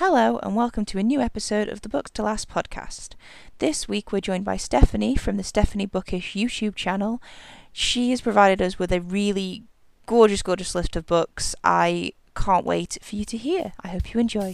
Hello, and welcome to a new episode of the Books to Last podcast. This week we're joined by Stephanie from the Stephanie Bookish YouTube channel. She has provided us with a really gorgeous list of books. I can't wait for you to hear. I hope you enjoy.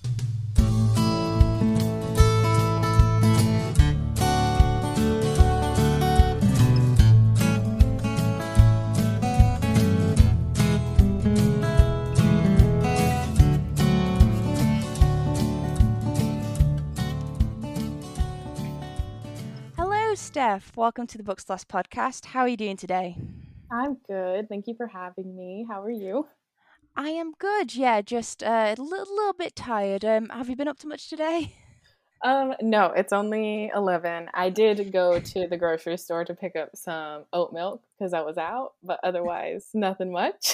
Steph, welcome to the Books Last podcast. How are you doing today? I'm good. Thank you for having me. How are you? I am good. Yeah, just a little bit tired. Have you been up to much today? No, it's only 11. I did go to the grocery store to pick up some oat milk because I was out, but otherwise nothing much.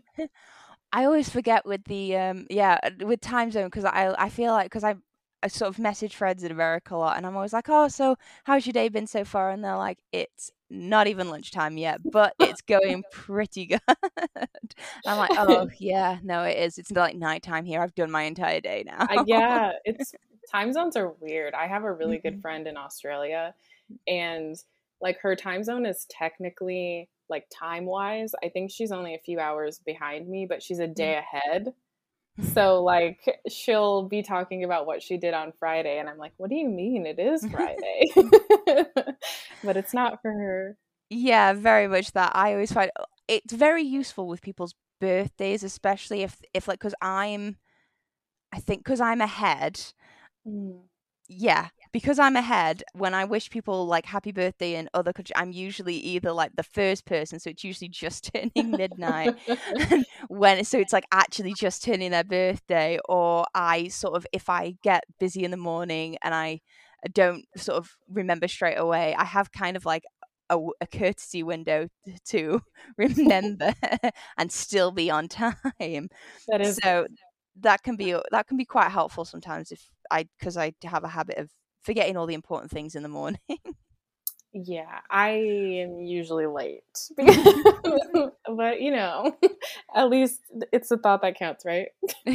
I always forget with the with time zone because I feel like because I sort of message friends in America a lot, and I'm always like, oh, so how's your day been so far? And they're like, it's not even lunchtime yet, but it's going pretty good. And I'm like, oh yeah, no, it is. It's like nighttime here. I've done my entire day now. Yeah, it's time zones are weird. I have a really good Mhm. friend in Australia, and like her time zone is technically like time wise, I think she's only a few hours behind me, but she's a day ahead. So, like, she'll be talking about what she did on Friday, and I'm like, "What do you mean? It is Friday." But it's not for her. Yeah, very much that. I always find it's very useful with people's birthdays, especially if like I think because I'm ahead. Mm. Yeah, because I'm ahead, when I wish people like happy birthday in other countries, I'm usually either like the first person, so it's usually just turning midnight, and so it's like actually just turning their birthday, or I sort of if I get busy in the morning and I don't sort of remember straight away, I have kind of like a courtesy window to remember and still be on time. That is So that can be quite helpful sometimes if because I have a habit of forgetting all the important things in the morning. yeah, I am usually late. But, at least it's the thought that counts, right?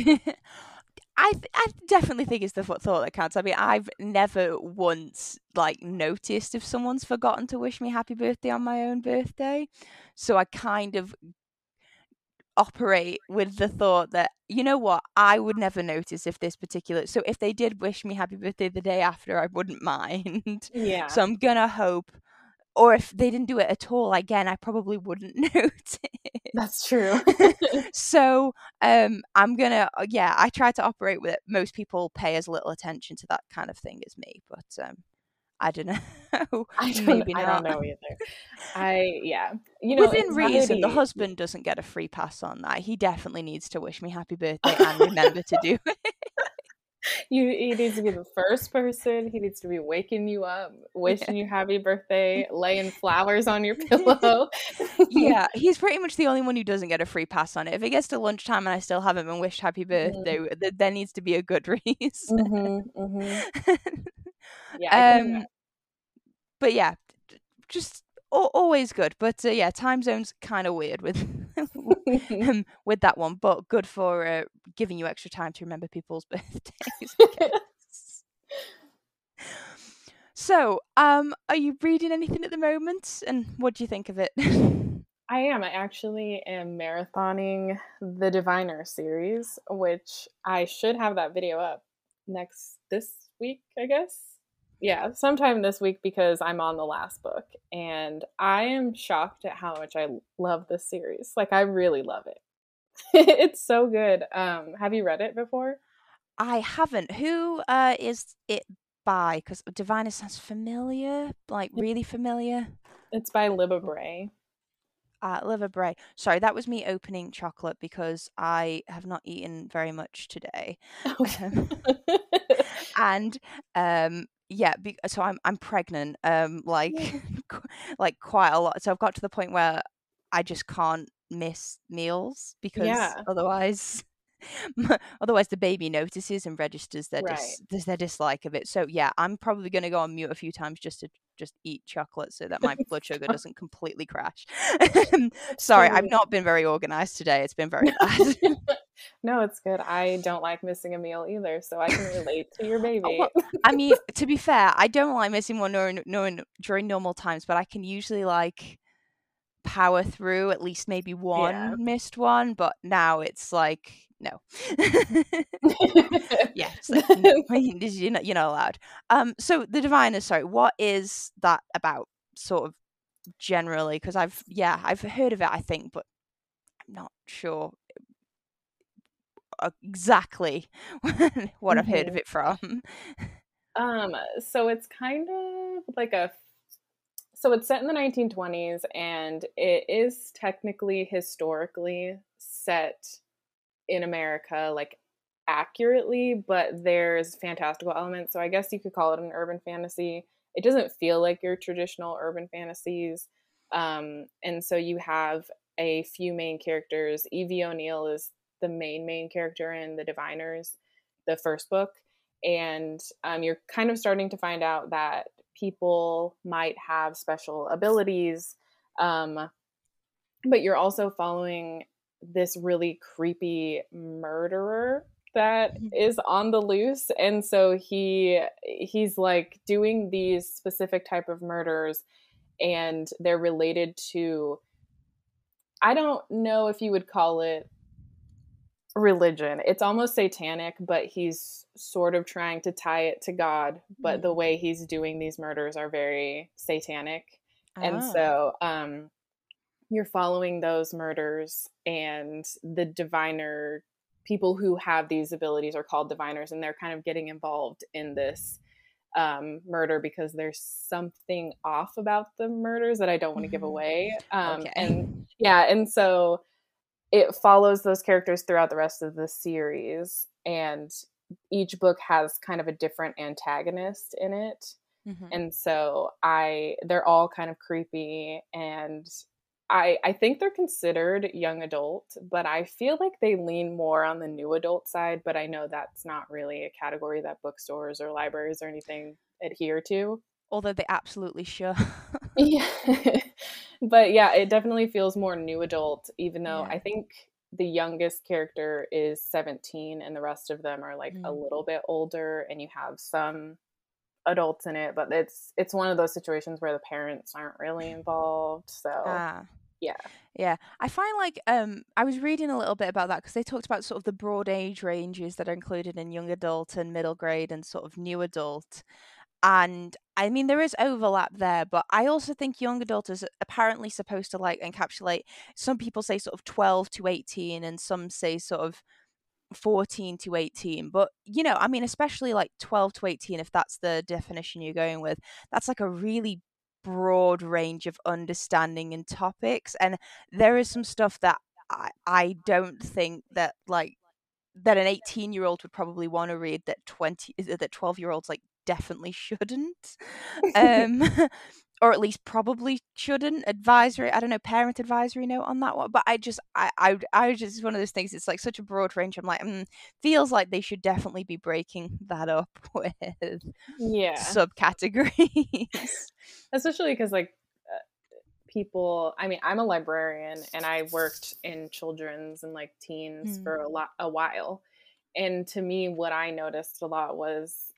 I definitely think it's the thought that counts. I mean, I've never once like noticed if someone's forgotten to wish me happy birthday on my own birthday, so I kind of operate with the thought that, you know what, I would never notice if this particular, so if they did wish me happy birthday the day after, I wouldn't mind. Yeah, So I'm gonna hope, or if they didn't do it at all, again, I probably wouldn't notice. that's true. So I'm gonna yeah, I try to operate with it. Most people pay as little attention to that kind of thing as me, but I don't know. Maybe I don't not. know either. Yeah. Within reason, the Anxiety. husband doesn't get a free pass on that. He definitely needs to wish me happy birthday and remember to do it. He needs to be the first person. He needs to be waking you up, wishing you happy birthday, laying flowers on your pillow. Yeah, he's pretty much the only one who doesn't get a free pass on it. If it gets to lunchtime and I still haven't been wished happy birthday, there needs to be a good reason. Mhm. Yeah, I can um, but yeah, just always good. But yeah, time zone's kind of weird with imagine. with that one, but good for giving you extra time to remember people's birthdays, I guess. So, are you reading anything at the moment, and what do you think of it? I am. I actually am marathoning the Diviner series, which I should have that video up this week, I guess. Yeah, sometime this week because I'm on the last book and I am shocked at how much I love this series. Like I really love it. It's so good. Have you read it before? I haven't. Who is it by? Because Diviner sounds familiar, like really familiar. It's by Libba Bray. Liver Bray. Sorry, that was me opening chocolate because I have not eaten very much today. Okay. Um, and yeah, so I'm pregnant, like like quite a lot. So I've got to the point where I just can't miss meals because Yeah, otherwise otherwise the baby notices and registers right. their dislike of it. So yeah, I'm probably going to go on mute a few times just to just eat chocolate so that my blood sugar doesn't completely crash. That's Sorry, I've funny. not been very organized today. It's been very bad. No, it's good. I don't like missing a meal either, so I can relate to your Oh, baby. well, I mean, to be fair, I don't like missing one during normal times, but I can usually like power through at least maybe Yeah. one missed one. But now it's like no, yeah, it's like you're not allowed. So the Diviner, sorry, what is that about? Sort of generally, because I've heard of it, I think, but I'm not sure exactly what I've heard of Mhm. it from. So it's kind of like a so it's set in the 1920s and it is technically historically set in America, like accurately, but there's fantastical elements. So I guess you could call it an urban fantasy. It doesn't feel like your traditional urban fantasies. And so you have a few main characters. Evie O'Neill is the main character in The Diviners, the first book. And you're kind of starting to find out that people might have special abilities. Um, but you're also following this really creepy murderer that is on the loose, and so he's like doing these specific type of murders, and they're related to, I don't know if you would call it religion. It's almost satanic, but he's sort of trying to tie it to God, but the Mm. way he's doing these murders are very satanic. And Oh. so you're following those murders, and the diviner people who have these abilities are called diviners, and they're kind of getting involved in this murder because there's something off about the murders that I don't want to give Mhm. away. Okay. And yeah, and so it follows those characters throughout the rest of the series, and each book has kind of a different antagonist in it. Mhm. And so they're all kind of creepy, and I think they're considered young adult, but I feel like they lean more on the new adult side, but I know that's not really a category that bookstores or libraries or anything adhere to. Although they absolutely should. Yeah. But yeah, it definitely feels more new adult, even though Yeah. I think the youngest character is 17 and the rest of them are like a Mm. little bit older, and you have some adults in it, but it's one of those situations where the parents aren't really involved. So, Ah. yeah. Yeah. I find like I was reading a little bit about that because they talked about sort of the broad age ranges that are included in young adult and middle grade and sort of new adult. And I mean, there is overlap there, but I also think young adult is apparently supposed to like encapsulate. Some people say sort of 12 to 18, and some say sort of 14 to 18. But, I mean, especially like 12 to 18, if that's the definition you're going with, that's like a really broad range of understanding and topics. And there is some stuff that I don't think that like that an 18-year-old would probably want to read that 12-year-olds like definitely shouldn't. Um or at least probably shouldn't. Advisory, I don't know, parent advisory note on that one. But I just, it's one of those things, it's like such a broad range. I'm like, feels like they should definitely be breaking that up with Yeah. subcategories. Especially because, like, people, I mean, I'm a librarian and I worked in children's and like teens Mm, for a while. And to me, what I noticed a lot was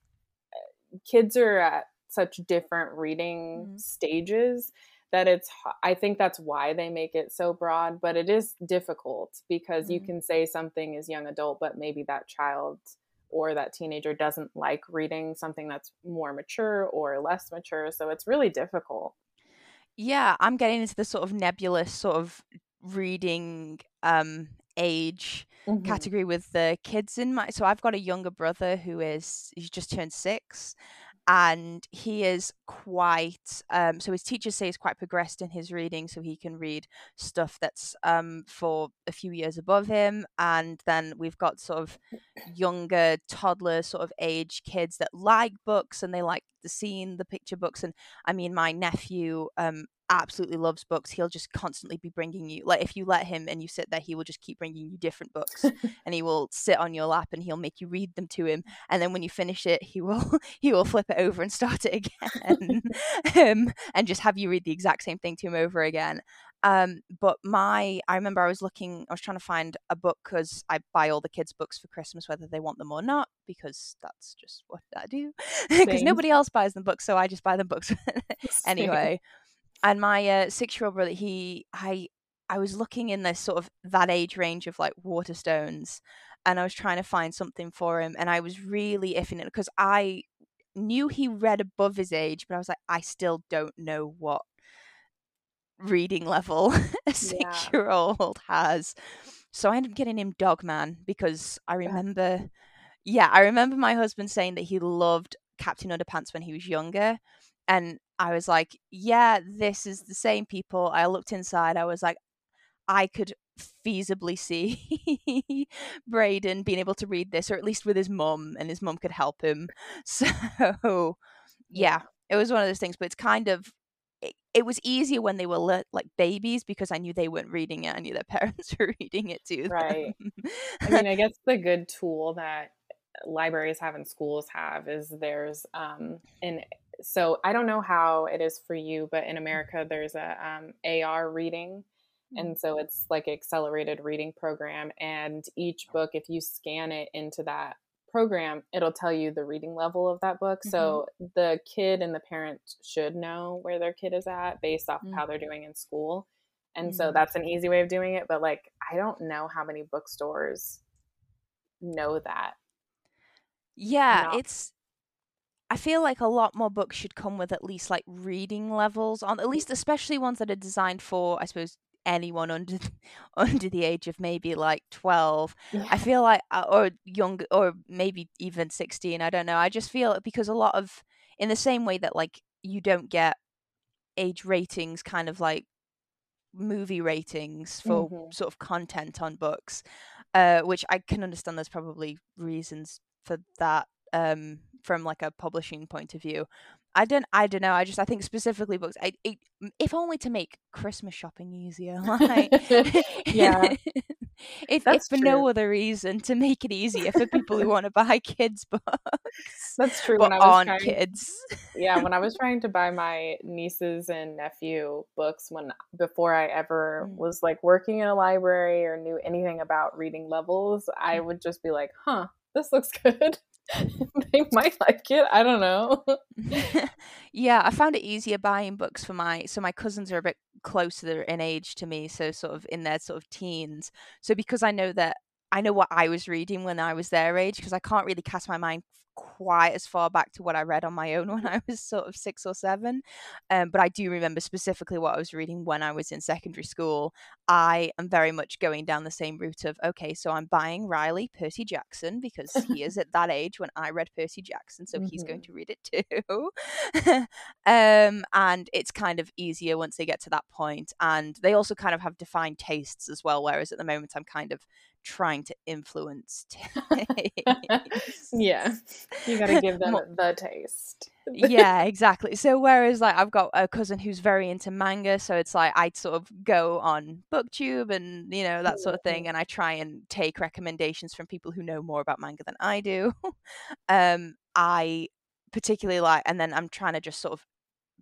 kids are at such different reading mm, stages that I think that's why they make it so broad, but it is difficult because you mm. can say something is young adult, but maybe that child or that teenager doesn't like reading something that's more mature or less mature, so it's really difficult. Yeah, I'm getting into the sort of nebulous sort of reading age Mhm. category with the kids in my, so I've got a younger brother he's just turned 6, and he is quite so his teachers say he's quite progressed in his reading, so he can read stuff that's for a few years above him. And then we've got sort of younger toddler sort of age kids that like books, and they like the picture books. And I mean, my nephew absolutely loves books. He'll just constantly be bringing you, like, if you let him and you sit there, he will just keep bringing you different books, and he will sit on your lap and he'll make you read them to him. And then when you finish it, he will he will flip it over and start it again, and just have you read the exact same thing to him over again. But I remember I was trying to find a book because I buy all the kids' books for Christmas, whether they want them or not, because that's just what I do. Because Same. nobody else buys them books, so I just buy them books Same. anyway. And my 6-year-old brother, I was looking in this sort of that age range of like Waterstones, and I was trying to find something for him, and I was really iffing it because I knew he read above his age, but I was like, I still don't know what reading level a Yeah. 6-year-old has. So I ended up getting him Dogman because That's I remember my husband saying that he loved Captain Underpants when he was younger. And I was like, yeah, this is the same people. I looked inside. I was like, I could feasibly see Braden being able to read this, or at least with his mum, and his mum could help him. So yeah, yeah. it was one of those things, but it's kind of it was easier when they were like babies because I knew they weren't reading it. I knew their parents were reading it to Right. I them. mean, I guess the good tool that libraries have and schools have is there's and so I don't know how it is for you, but in America there's a AR reading, and so it's like an accelerated reading program, and each book, if you scan it into that program, it'll tell you the reading level of that book. Mm-hmm. So the kid and the parent should know where their kid is at based off of how they're doing in school. And so Mm. that's an easy way of doing it. But like, I don't know how many bookstores know that. Yeah, Not, it's I feel like a lot more books should come with at least like reading levels on, at least especially ones that are designed for, I suppose, anyone under under the age of maybe like 12. I yeah. feel like or young, or maybe even 16, I don't know. I just feel because a lot of, in the same way that like you don't get age ratings kind of like movie ratings for Hmm. sort of content on books, which I can understand. There's probably reasons for that, from like a publishing point of view. I don't know. I think specifically books. If only to make Christmas shopping easier, like Yeah, if that's for true. no other reason, to make it easier for people who want to buy kids books, That's true. but When I was aren't trying, kids. yeah, when I was trying to buy my nieces and nephew books when before I ever Mm. was like working in a library or knew anything about reading levels, I would just be like, "Huh, this looks good." They might like it. I don't know. Yeah, I found it easier buying books for my cousins are a bit closer in age to me, so sort of in their sort of teens. So because I know what I was reading when I was their age, because I can't really cast my mind quite as far back to what I read on my own when I was sort of 6 or 7. But I do remember specifically what I was reading when I was in secondary school. I am very much going down the same route of, okay, so I'm buying Riley Percy Jackson because he is at that age when I read Percy Jackson, so he's going Hmm. to read it too. And it's kind of easier once they get to that point. And they also kind of have defined tastes as well, whereas at the moment I'm kind of trying to influence tastes. Yeah, you got to give them Mo- the taste. yeah, exactly. So whereas like I've got a cousin who's very into manga, so it's like I sort of go on BookTube and that sort of thing, and I try and take recommendations from people who know more about manga than I do. I particularly like, and then I'm trying to just sort of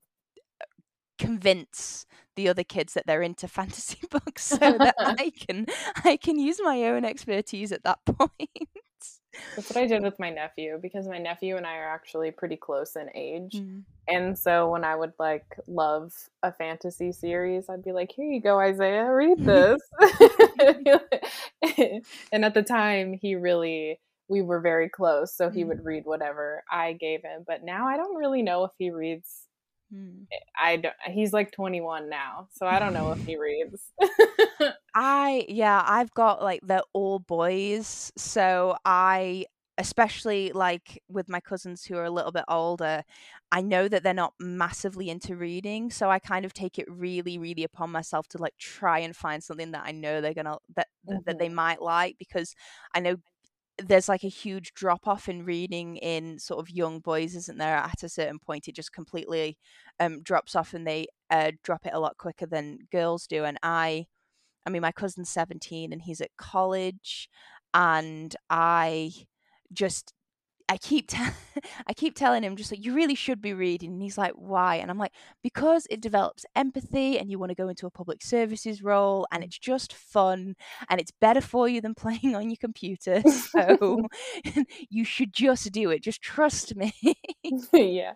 convince the other kids that they're into fantasy books so that I can use my own expertise at that point. That's what I did with my nephew because my nephew and I are actually pretty close in age. Mm. And so when I would like love a fantasy series, I'd be like, "Here you go, Isaiah, read this." And at the time, we were very close, so he would Mm. read whatever I gave him. But now I don't really know if he reads. Mm. I don't, he's like 21 now, so I don't know if he reads. I've got like they're all boys, so I, especially like with my cousins who are a little bit older, I know that they're not massively into reading, so I kind of take it really, really upon myself to like try and find something that I know they're gonna that they Mhm. might like, because I know there's like a huge drop off in reading in sort of young boys, isn't there? At a certain point, it just completely drops off, and they drop it a lot quicker than girls do. And I mean, my cousin's 17 and he's at college, and I just I keep telling him just like you really should be reading, and he's like, why? And I'm like, because it develops empathy, and you want to go into a public services role, and it's just fun, and it's better for you than playing on your computer. So you should just do it. Just trust me. Yeah,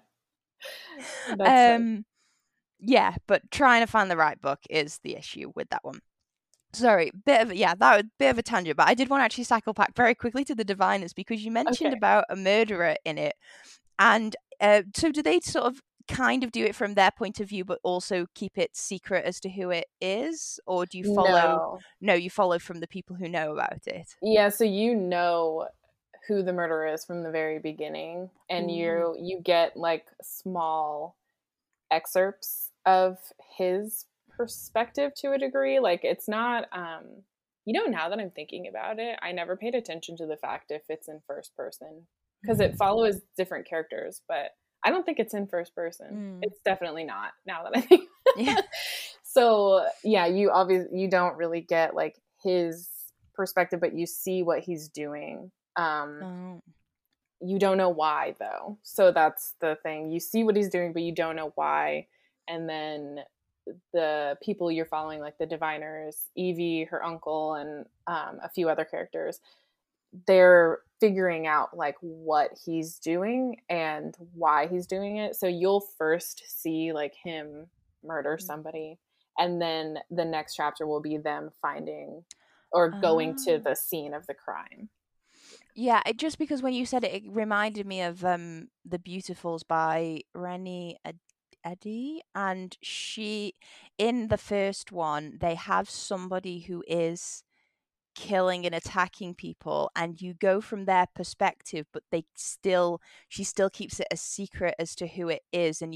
that's fun. Yeah, but trying to find the right book is the issue with that one. Sorry, that was a bit of a tangent, but I did want to actually cycle back very quickly to the Diviners because you mentioned Okay. about a murderer in it, and so do they sort of kind of do it from their point of view, but also keep it secret as to who it is, or do you follow? No. No, you follow from the people who know about it. Yeah, so you know who the murderer is from the very beginning, and Ooh. you get like small excerpts of his perspective to a degree. Like it's not now that I'm thinking about it, I never paid attention to the fact if it's in first person because it follows different characters, but I don't think it's in first person. Mm. It's definitely not now that I think. Yeah. So, yeah, you don't really get like his perspective, but you see what he's doing. Oh. You don't know why though. So that's the thing. You see what he's doing, but you don't know why. And then the people you're following, like the Diviners, Evie, her uncle, and a few other characters, they're figuring out like what he's doing and why he's doing it. So you'll first see like him murder somebody, and then the next chapter will be them finding or going to Ah. the scene of the crime. Yeah, just because when you said it, it reminded me of The Beautifuls by Rennie Eddy, and she in the first one they have somebody who is killing and attacking people, and you go from their perspective, but she still keeps it a secret as to who it is, and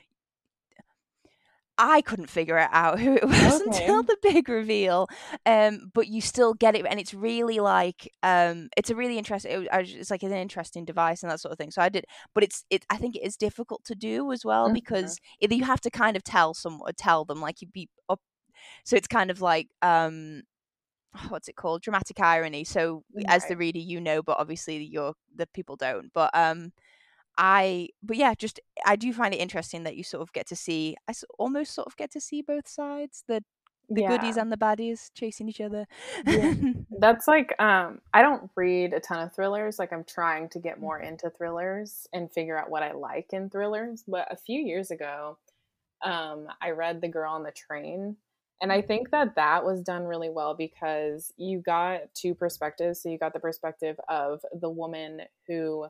I couldn't figure it out who it was Okay. until the big reveal. But you still get it, and it's really like it's a really interesting. It's like an interesting device and that sort of thing. So I did, but I think it is difficult to do as well Mhm. because either you have to kind of tell them like you be up. So it's kind of like what's it called, dramatic irony. So as the Right. reader, but obviously the people don't. But yeah, just I do find it interesting that you sort of get to see, almost sort of get to see both sides, the goodies Yeah. and the baddies chasing each other. Yeah. That's like I don't read a ton of thrillers. Like I'm trying to get more into thrillers and figure out what I like in thrillers. But a few years ago, I read The Girl on the Train. And I think that that was done really well because you got two perspectives. So you got the perspective of the woman who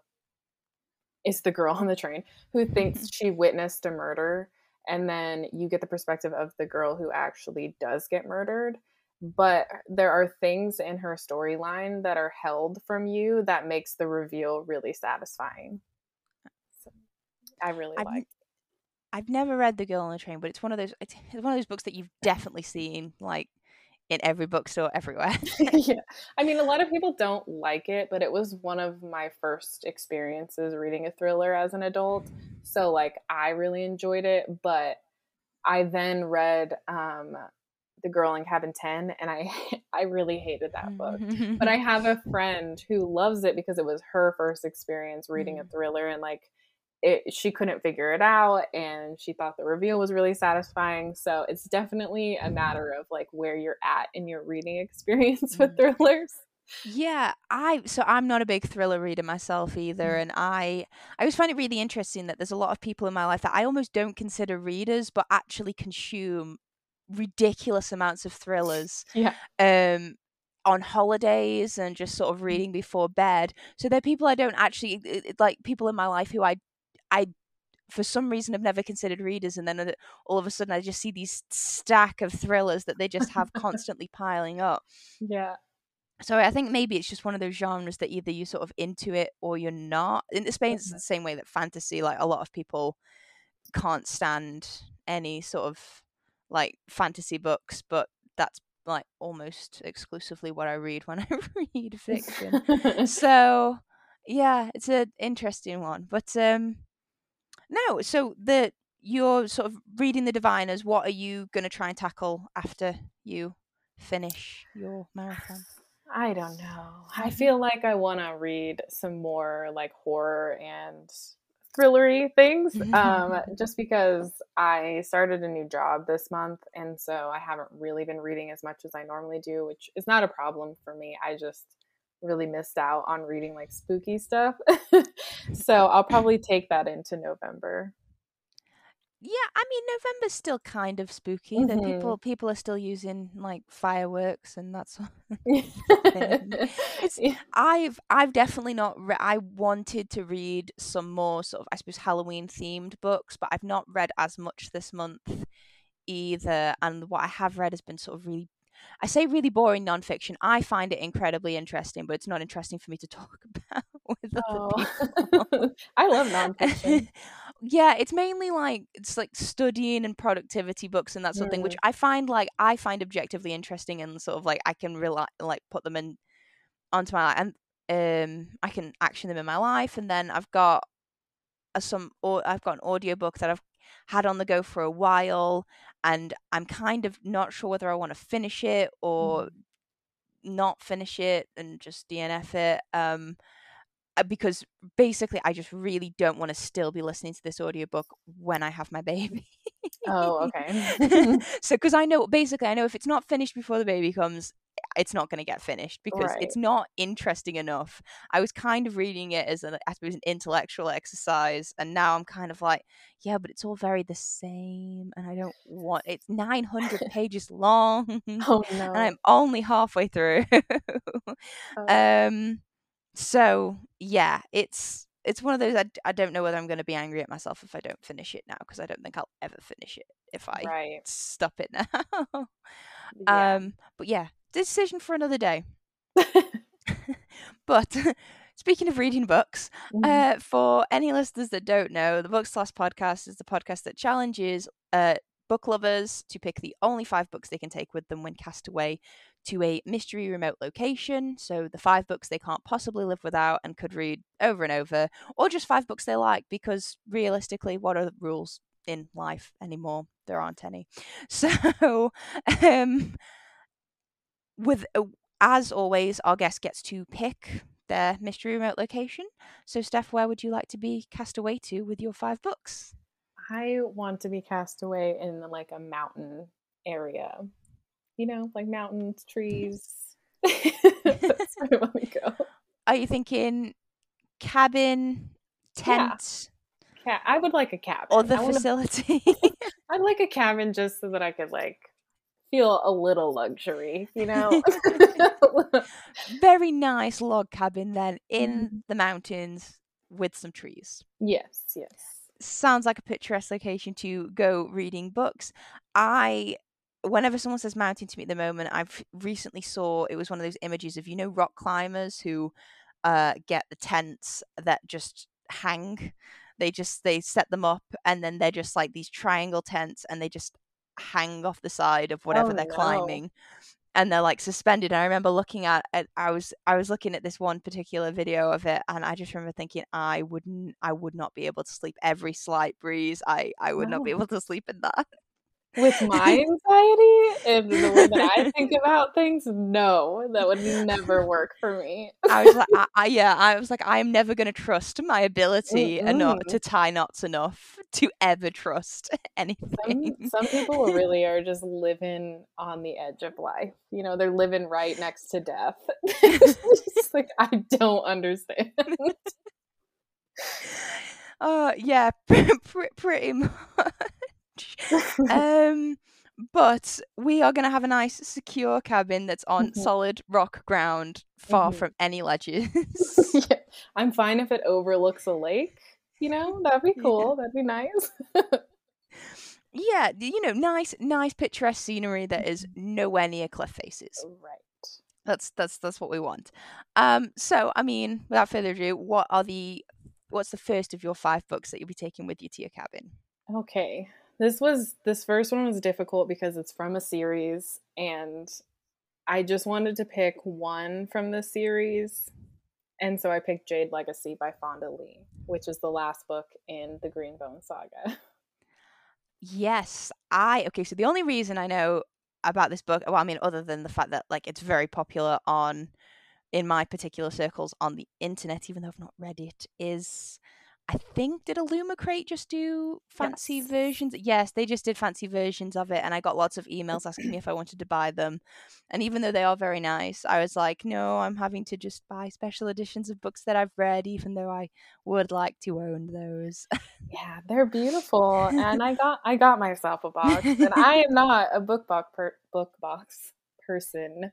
is the girl on the train who thinks she witnessed a murder. And then you get the perspective of the girl who actually does get murdered. But there are things in her storyline that are held from you that makes the reveal really satisfying. So I really I've liked. I've never read The Girl on the Train, but it's one of those books that you've definitely seen like in every bookstore everywhere. Yeah. I mean, a lot of people don't like it, but it was one of my first experiences reading a thriller as an adult. So, like, I really enjoyed it. But I then read The Girl in Cabin 10, and I really hated that book. But I have a friend who loves it because it was her first experience reading a Mm. thriller, and like, she couldn't figure it out and she thought the reveal was really satisfying. So it's definitely a matter of like where you're at in your reading experience with Mm. thrillers. Yeah, I'm not a big thriller reader myself either, and I always find it really interesting that there's a lot of people in my life that I almost don't consider readers, but actually consume ridiculous amounts of thrillers Yeah. um on holidays and just sort of reading before bed. So there are people I don't actually like, people in my life who I for some reason have never considered readers, and then all of a sudden I just see these stack of thrillers that they just have constantly piling up. Yeah. So I think maybe it's just one of those genres that either you're sort of into it or you're not. In Spain, it's the Mhm. same way that fantasy, like a lot of people can't stand any sort of like fantasy books, but that's like almost exclusively what I read when I read fiction. So yeah, it's an interesting one. But no, so you're sort of reading the Diviners. What are you going to try and tackle after you finish your marathon? I don't know. I feel like I want to read some more like horror and thrillery things, just because I started a new job this month, and so I haven't really been reading as much as I normally do, which is not a problem for me. I just really missed out on reading like spooky stuff. So I'll probably take that into November. Yeah, I mean November's still kind of spooky. That Hmm. people are still using like fireworks and that sort of thing. It's I've definitely not I wanted to read some more sort of I suppose Halloween themed books, but I've not read as much this month either. And what I have read has been sort of really I say really boring nonfiction. I find it incredibly interesting, but it's not interesting for me to talk about with other Oh, people. I love nonfiction. Yeah, it's mainly like it's like studying and productivity books and that sort of thing, which Mm. I find objectively interesting and sort of like I can rely like put them in onto my life and I can action them in my life. And then I've got or I've got an audiobook that I've had on the go for a while, and I'm kind of not sure whether I want to finish it or Mhm. not finish it and just DNF it. Because basically I just really don't want to still be listening to this audiobook when I have my baby. Oh, okay. So because I know if it's not finished before the baby comes, it's not going to get finished because Right. it's not interesting enough. I was kind of reading it as I suppose an intellectual exercise, and now I'm kind of like, yeah, but it's all very the same, and I don't want it's 900 pages long, and Oh, I'm no. only halfway through. Oh, um so yeah, it's one of those I don't know whether I'm going to be angry at myself if I don't finish it now because I don't think I'll ever finish it if I right. stop it now. Yeah. But yeah, decision for another day. But speaking of reading books, Mhm. for any listeners that don't know, the Books Lost podcast is the podcast that challenges book lovers to pick the only 5 books they can take with them when cast away to a mystery remote location. So the 5 books they can't possibly live without and could read over and over, or just 5 books they like, because realistically, what are the rules in life anymore? There aren't any. So, um, with as always, our guest gets to pick their mystery remote location. So, Steph, where would you like to be cast away to with your 5 books? I want to be cast away in like a mountain area. Like mountains, trees. That's where I want to go. Are you thinking cabin, Yeah. tent, I would like a or cabin. the facility? I'd like a cabin just so that I could like feel a little luxury. Very nice log cabin then in Mhm. the mountains with some trees. Yes, yes. Sounds like a picturesque location to go reading books. I Whenever someone says mountain to me at the moment, I've recently saw it was one of those images of rock climbers who get the tents that just hang. They set them up and then they're just like these triangle tents and they just hang off the side of Oh whatever they're no. climbing, and they're like suspended. And I remember looking at I was looking at this one particular video of it, and I just remember thinking I would not be able to sleep. Every slight breeze, I would not be No. able to sleep in that. With my anxiety and the way that I think about things, no, that would never work for me. I was like, I was like, I am never going to trust my ability enough Mm-mm. to tie knots enough to ever trust anything. Some people really are just living on the edge of life. They're living right next to death. It's like I don't understand. Yeah, pretty much. Um, but we are going to have a nice, secure cabin that's on Mhm, solid rock ground, far mhm. from any ledges. Yeah, I'm fine if it overlooks a lake. That'd be Yeah. cool. That'd be nice. Yeah, nice picturesque scenery that is Mhm. nowhere near cliff faces. Right. That's what we want. So I mean, without further ado, what's the first of your 5 books that you'll be taking with you to your cabin? Okay. This first one was difficult because it's from a series, and I just wanted to pick one from the series. And so I picked Jade Legacy by Fonda Lee, which is the last book in the Greenbone saga. Yes, okay. So the only reason I know about this book, well, I mean, other than the fact that like it's very popular on in my particular circles on the internet, even though I've not read it, is I think did Illumicrate just do fancy Yes. versions? Yes, they just did fancy versions of it, and I got lots of emails asking me if I wanted to buy them. And even though they are very nice, I was like, no, I'm having to just buy special editions of books that I've read, even though I would like to own those. Yeah, they're beautiful, and I got myself a box, and I am not a book box person,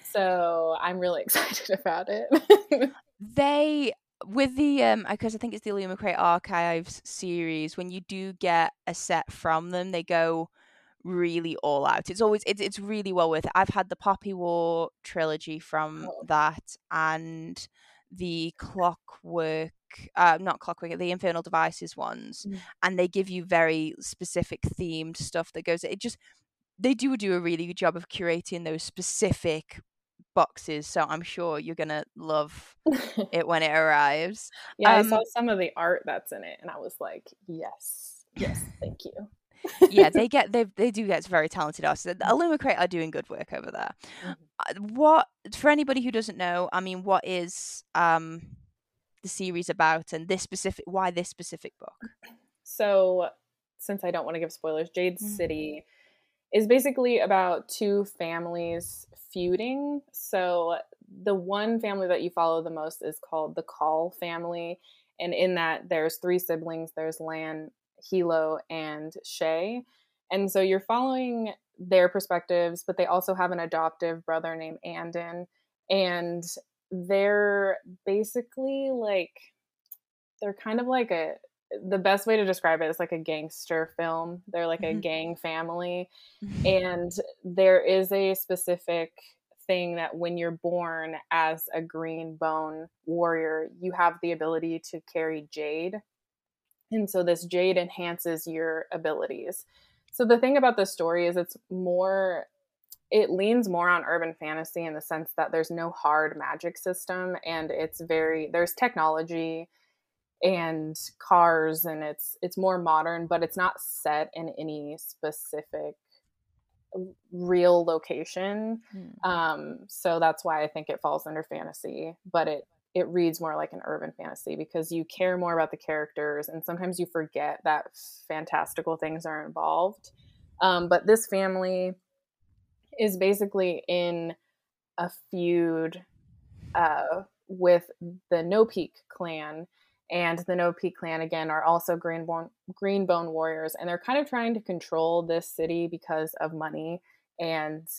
so I'm really excited about it. They with the because I think it's the Illumicrate Archives series, when you do get a set from them, they go really all out. It's really well worth it. I've had the Poppy War trilogy from Oh, that, and the Clockwork not Clockwork, the Infernal Devices ones, mm. and they give you very specific themed stuff that goes it just they do a really good job of curating those specific boxes, so I'm sure you're gonna love it when it arrives. Yeah, I saw some of the art that's in it, and I was like, "Yes. Yes, thank you." Yeah, they do get very talented artists. The Illumicrate are doing good work over there. Mhm. What for anybody who doesn't know, I mean, what is the series about, and why this specific book? So, since I don't wanna give spoilers, Jade Mm. City is basically about two families feuding. So the one family that you follow the most is called the Call family, and in that there's three siblings. There's Lan, Hilo, and Shay, and so you're following their perspectives, but they also have an adoptive brother named Andon, and they're basically like they're kind of like a the best way to describe it is like a gangster film. They're like a Mhm. gang family, and there is a specific thing that when you're born as a green bone warrior, you have the ability to carry jade. And so this jade enhances your abilities. So the thing about this story is it leans more on urban fantasy in the sense that there's no hard magic system, and there's technology and cars, and it's more modern, but it's not set in any specific real location. Mm. So that's why I think it falls under fantasy, but it reads more like an urban fantasy because you care more about the characters, and sometimes you forget that fantastical things are involved. But this family is basically in a feud with the No Peak clan. And the No Peak clan, again, are also Greenbone warriors. And they're kind of trying to control this city because of money. And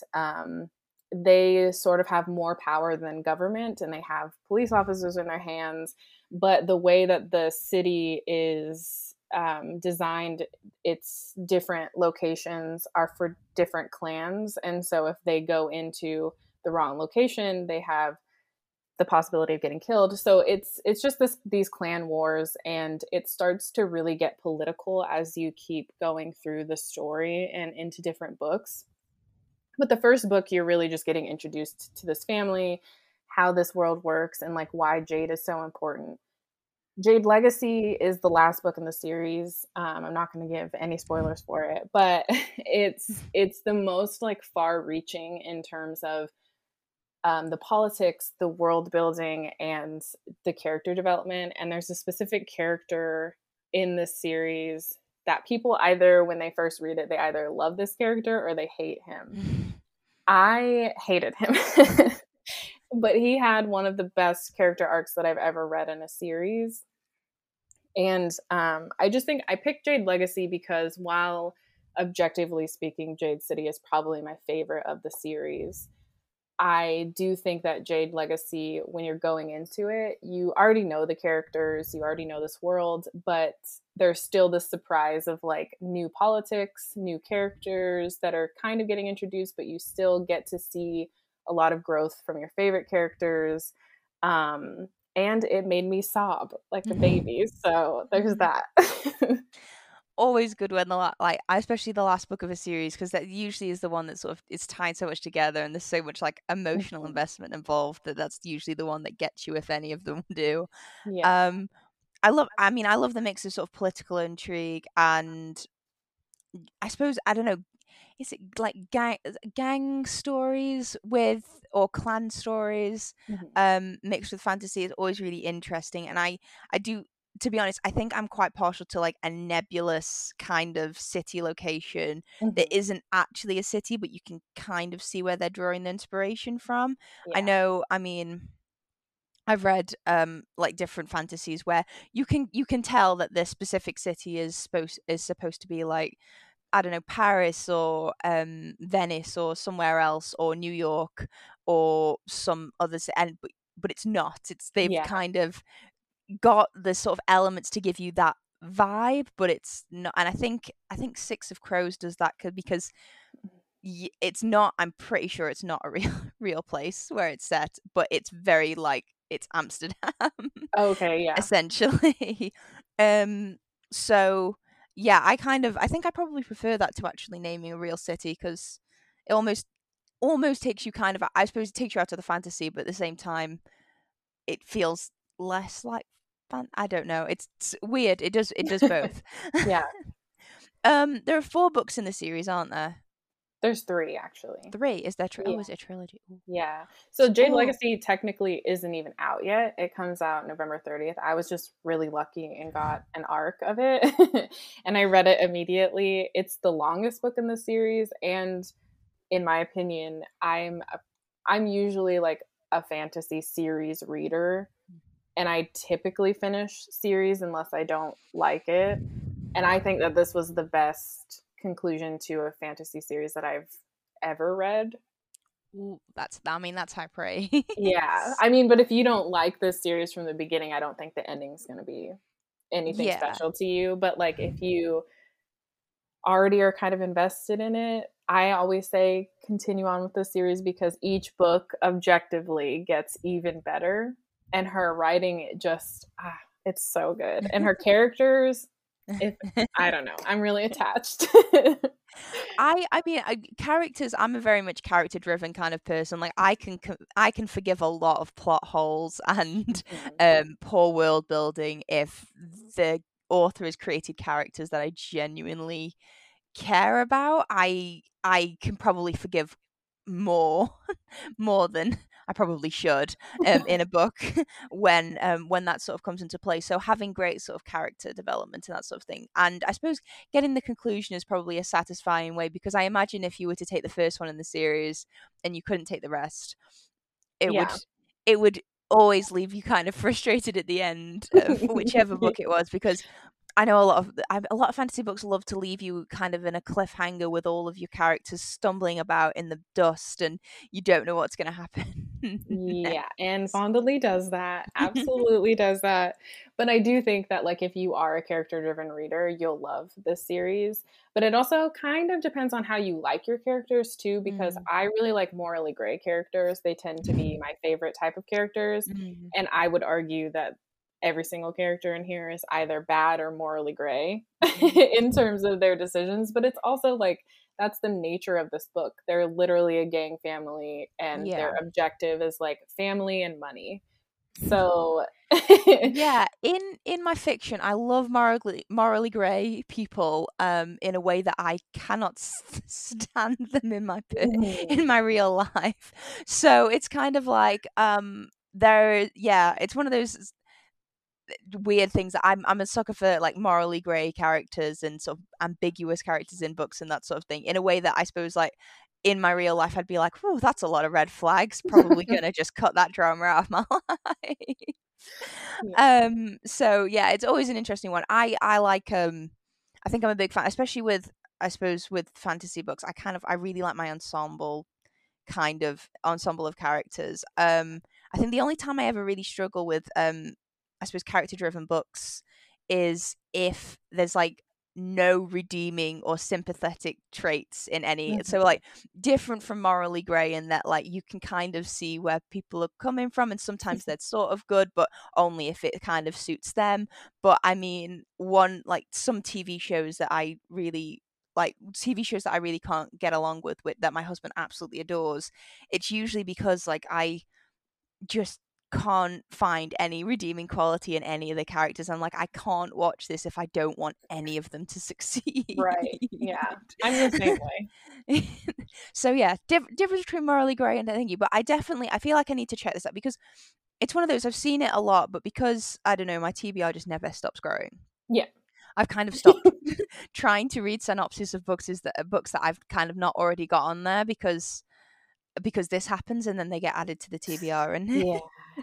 they sort of have more power than government, and they have police officers in their hands. But the way that the city is designed, its different locations are for different clans. And so if they go into the wrong location, they have the possibility of getting killed. So it's just these clan wars, and it starts to really get political as you keep going through the story and into different books. But the first book, you're really just getting introduced to this family, how this world works, and like why Jade is so important. Jade Legacy is the last book in the series. I'm not going to give any spoilers for it, but it's the most like far-reaching in terms of the politics, the world building, and the character development. And there's a specific character in this series that people either, when they first read it, they either love this character or they hate him. I hated him. But he had one of the best character arcs that I've ever read in a series. And I just think I picked Jade Legacy because while objectively speaking, Jade City is probably my favorite of the series, I do think that Jade Legacy, when you're going into it, you already know the characters, you already know this world, but there's still this surprise of like new politics, new characters that are kind of getting introduced, but you still get to see a lot of growth from your favorite characters. And it made me sob like a baby. So there's that. Always good when especially the last book of a series, because that usually is the one that sort of it's tied so much together, and there's so much like emotional investment involved that's usually the one that gets you if any of them do. Yeah. um I love the mix of sort of political intrigue and I suppose I don't know, is it like gang stories with, or clan stories Mhm. mixed with fantasy is always really interesting. And I do, to be honest, I think I'm quite partial to like a nebulous kind of city location that Mhm. isn't actually a city, but you can kind of see where they're drawing the inspiration from. I Yeah. know, I mean, I've read like different fantasies where you can tell that this specific city is supposed to be like, I don't know, Paris or Venice or somewhere else, or New York or some others, and but it's not. It's, they've Yeah. kind of got the sort of elements to give you that vibe, but it's not. And I think Six of Crows does that because it's not. I'm pretty sure it's not a real real place where it's set, but it's very like it's Amsterdam Okay, yeah. essentially. um so yeah, I think I probably prefer that to actually naming a real city, because it almost takes you kind of, I suppose it takes you out of the fantasy, but at the same time it feels less like I don't know, it's weird, it does both. Yeah. There are 4 books in the series, aren't there? There's 3 actually. 3, is there Yeah. oh, is it a trilogy? Ooh. Yeah. So So, Jade oh, Legacy technically isn't even out yet. It comes out November 30th. I was just really lucky and got an arc of it. And I read it immediately. It's the longest book in the series, and in my opinion, I'm usually like a fantasy series reader, and I typically finish series unless I don't like it. And I think that this was the best conclusion to a fantasy series that I've ever read. ooh, that's high praise. Yeah. I mean, but if you don't like this series from the beginning, I don't think the ending's going to be anything Yeah. special to you. But like if you already are kind of invested in it, I always say continue on with the series because each book objectively gets even better. And her writing, it just, it's so good. And her characters, if I don't know, I'm really attached. I mean, characters. I'm a very much character driven kind of person. Like I can forgive a lot of plot holes and Mhm. poor world building if the author has created characters that I genuinely care about. I can probably forgive more more than I probably should in a book when that sort of comes into play. So having great sort of character development and that sort of thing, and I suppose getting the conclusion is probably a satisfying way, because I imagine if you were to take the first one in the series and you couldn't take the rest, it would Yeah. it would always leave you kind of frustrated at the end of whichever book it was, because I know a lot of fantasy books love to leave you kind of in a cliffhanger with all of your characters stumbling about in the dust and you don't know what's going to happen Yeah, and next. Fonda Lee does that, absolutely does that. But I do think that, like, if you are a character-driven reader, you'll love this series. But it also kind of depends on how you like your characters too, because Mm. I really like morally gray characters. They tend to be my favorite type of characters, Mm. and I would argue that every single character in here is either bad or morally gray Mm. in terms of their decisions, but it's also like that's the nature of this book. They're literally a gang family, and their Yeah. objective is like family and money. So, Yeah, in my fiction, I love morally grey people in a way that I cannot stand them in Mhm. in my real life. So it's kind of like yeah, it's one of those weird things that I'm a sucker for, like morally grey characters and sort of ambiguous characters in books and that sort of thing, in a way that I suppose like in my real life I'd be like, "Oh, that's a lot of red flags. Probably gonna just cut that drama out of my life." Yeah. So yeah, it's always an interesting one. I like I think I'm a big fan, especially with, I suppose, with fantasy books. I really like my ensemble of characters. I think the only time I ever really struggle with I suppose character driven books is if there's like no redeeming or sympathetic traits in any. So Mhm. like different from morally grey in that like you can kind of see where people are coming from, and sometimes they're sort of good, but only if it kind of suits them. But I mean, one like some TV shows that I really like, TV shows that I really can't get along with that my husband absolutely adores, it's usually because like I just can't find any redeeming quality in any of the characters. I'm like, I can't watch this if I don't want any of them to succeed. Right. Yeah. I'm the same way. So yeah, difference between Morally Grey and Thingy, but I feel like I need to check this out because it's one of those, I've seen it a lot, but because I don't know, my TBR just never stops growing. Yeah. I've kind of stopped trying to read synopsis of books that I've kind of not already got on there because this happens and then they get added to the TBR and Yeah.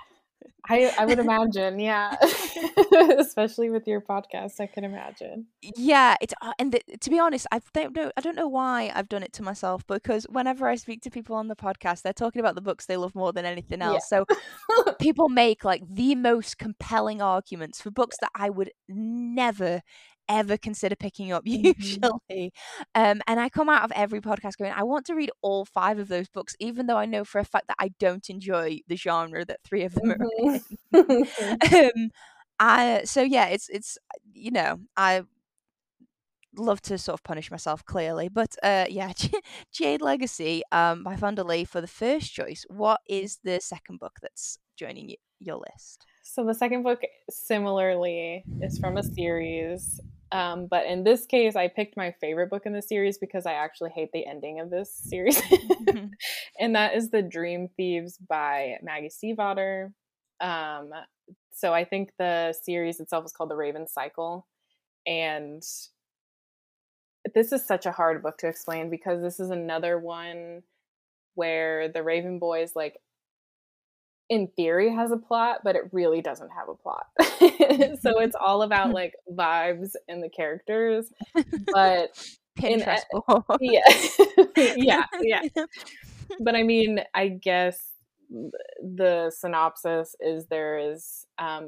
I would imagine, yeah. Especially with your podcast, I can imagine. Yeah, it's to be honest, I don't know why I've done it to myself, because whenever I speak to people on the podcast, they're talking about the books they love more than anything Yeah. else. So people make like the most compelling arguments for books that I would never ever consider picking up usually. And I come out of every podcast going, I want to read all 5 of those books, even though I know for a fact that I don't enjoy the genre that 3 of them are in. So yeah, it's you know, I love to sort of punish myself clearly, but yeah, Jade Legacy by Fonda Lee for the first choice. What is the second book that's joining your list? So the second book similarly is from a series, but in this case I picked my favorite book in the series because I actually hate the ending of this series. And that is The Dream Thieves by Maggie Stiefvater. So I think the series itself is called The Raven Cycle, and this is such a hard book to explain because this is another one where the Raven Boys, like, in theory has a plot, but it really doesn't have a plot. So it's all about like vibes and the characters, but Pinterest board. yeah. But I mean, I guess the synopsis is there's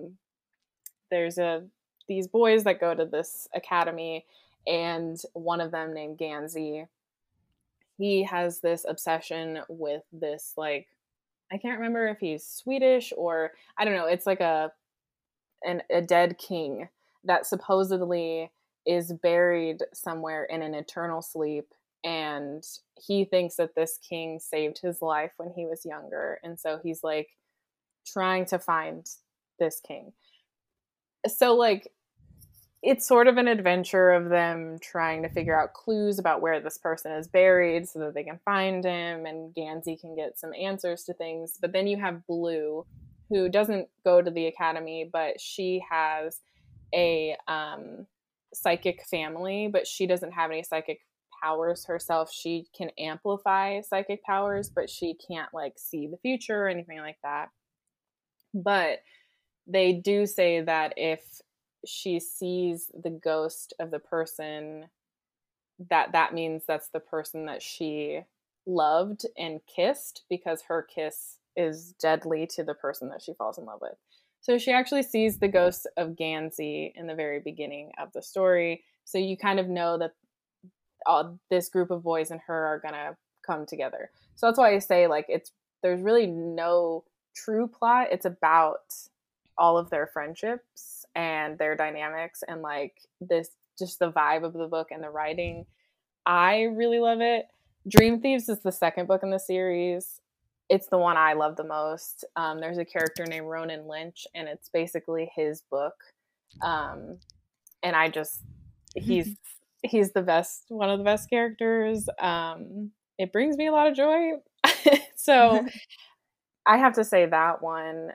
these boys that go to this academy, and one of them named Gansey, he has this obsession with this, like, I can't remember if he's Swedish or I don't know. It's like a dead king that supposedly is buried somewhere in an eternal sleep, and he thinks that this king saved his life when he was younger, and so he's like trying to find this king. So like it's sort of an adventure of them trying to figure out clues about where this person is buried so that they can find him, and Gansey can get some answers to things. But then you have Blue, who doesn't go to the academy, but she has a psychic family, but she doesn't have any psychic powers herself. She can amplify psychic powers, but she can't like see the future or anything like that. But they do say that if she sees the ghost of the person, that means that's the person that she loved and kissed, because her kiss is deadly to the person that she falls in love with. So she actually sees the ghost of Gansey in the very beginning of the story. So you kind of know that this group of boys and her are gonna come together. So that's why I say like there's really no true plot. It's about all of their friendships and their dynamics, and like this, just the vibe of the book and the writing. I really love it. Dream Thieves is the second book in the series. It's the one I love the most. There's a character named Ronan Lynch, and it's basically his book. And I just, he's the best, one of the best characters. It brings me a lot of joy. So I have to say that one.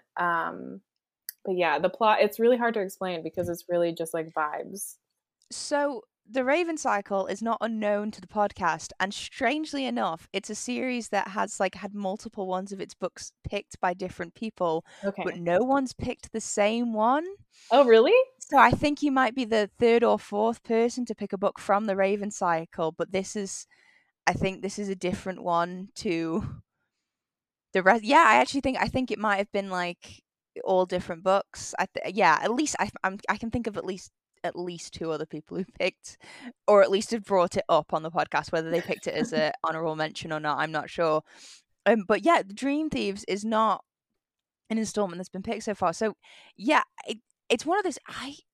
But yeah, the plot, it's really hard to explain because it's really just like vibes. So The Raven Cycle is not unknown to the podcast, and strangely enough, it's a series that has like had multiple ones of its books picked by different people, but no one's picked the same one. Oh, really? So I think you might be the 3rd or 4th person to pick a book from The Raven Cycle, but I think this is a different one to the rest. Yeah, I think it might have been like all different books. At least I can think of at least 2 other people who picked, or at least have brought it up on the podcast. Whether they picked it as an honorable mention or not, I'm not sure. But yeah, Dream Thieves is not an installment that's been picked so far. So yeah, it's one of those.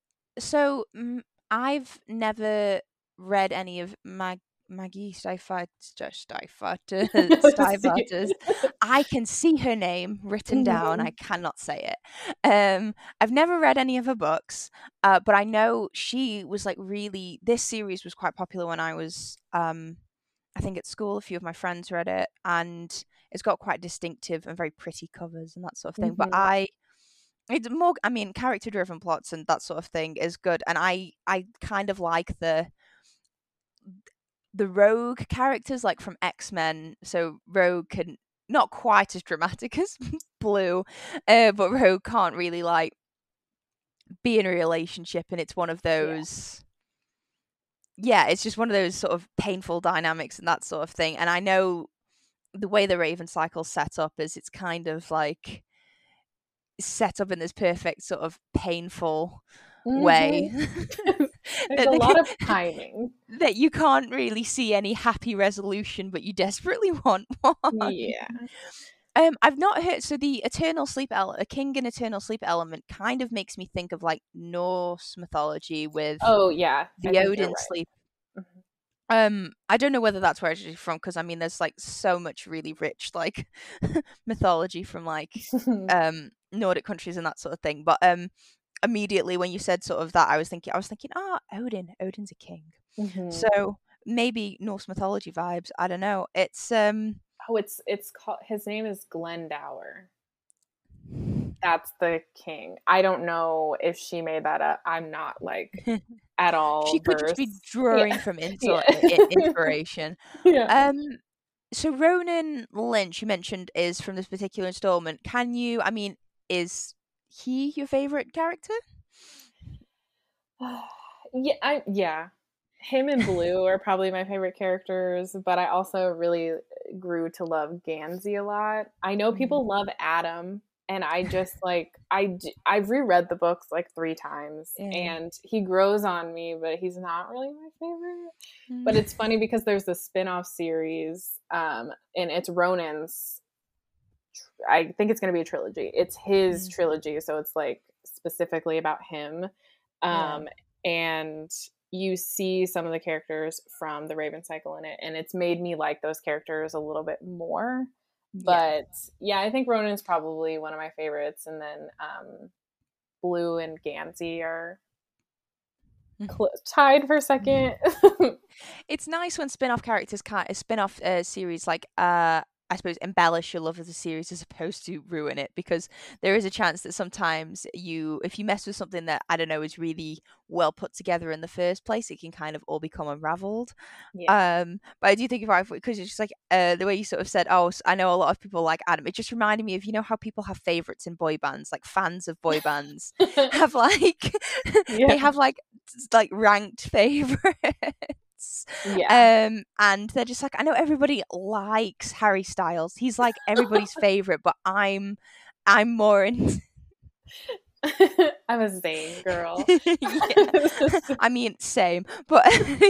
I've never read any of Maggie Stiefvater's. I can see her name written down. I Mhm. cannot say it. I've never read any of her books, but I know she was like really. This series was quite popular when I was, I think, at school. A few of my friends read it, and it's got quite distinctive and very pretty covers and that sort of thing. But Mhm. it's more. I mean, character-driven plots and that sort of thing is good, and I kind of like the rogue characters like from X-Men. So Rogue can not quite as dramatic as Blue, but Rogue can't really like be in a relationship, and it's one of Yeah. those. Yeah, it's just one of those sort of painful dynamics and that sort of thing. And I know the way the Raven cycle's set up is it's kind of like set up in this perfect sort of painful way Mhm. There's that a they lot of timing. that you can't really see any happy resolution, but you desperately want one. Yeah. I've not heard. So the eternal sleep a king and eternal sleep element kind of makes me think of like Norse mythology with Oh, yeah. I the think you're Odin right. sleep. I don't know whether that's where it's actually from because I mean, there's like so much really rich like mythology from like Mhm. Nordic countries and that sort of thing. But immediately when you said sort of that, I was thinking, Odin's a king, Mhm. so maybe Norse mythology vibes. I don't know. Oh, it's called his name is Glendower. That's the king. I don't know if she made that up. I'm not, like, at She all could just be versed. drawing Yeah. from Yeah. inspiration. Yeah. Um, so Ronan Lynch, you mentioned, is from this particular installment. I mean, is he your favorite character? Yeah. Him and Blue are probably my favorite characters, but I also really grew to love Gansey a lot. I know Mm. people love Adam, and I just like I've reread the books like 3 times, Yeah. and he grows on me, but he's not really my favorite. But Mm. it's funny because there's a spin-off series, and it's Ronan's. I think it's going to be a trilogy. It's his Mm. trilogy, so it's like specifically about him. Yeah. Um, and you see some of the characters from the Raven Cycle in it, and it's made me like those characters a little bit more. Yeah. But yeah, I think Ronan's probably one of my favorites, and then Blue and Gansey are tied for second. It's nice when spin-off characters can't a spin-off series like I suppose embellish your love of the series as opposed to ruin it, because there is a chance that sometimes if you mess with something that I don't know is really well put together in the first place, it can kind of all become unraveled. Yeah. But I do think if I because it's just like the way you sort of said, I know a lot of people like Adam. It just reminded me of how people have favorites in boy bands, like fans of boy bands have like they Yeah. have like ranked favorites. Yeah. And they're just like, I know everybody likes Harry Styles. He's like everybody's favorite, but I'm more in. I'm a Zayn girl. Yeah. I mean, same, but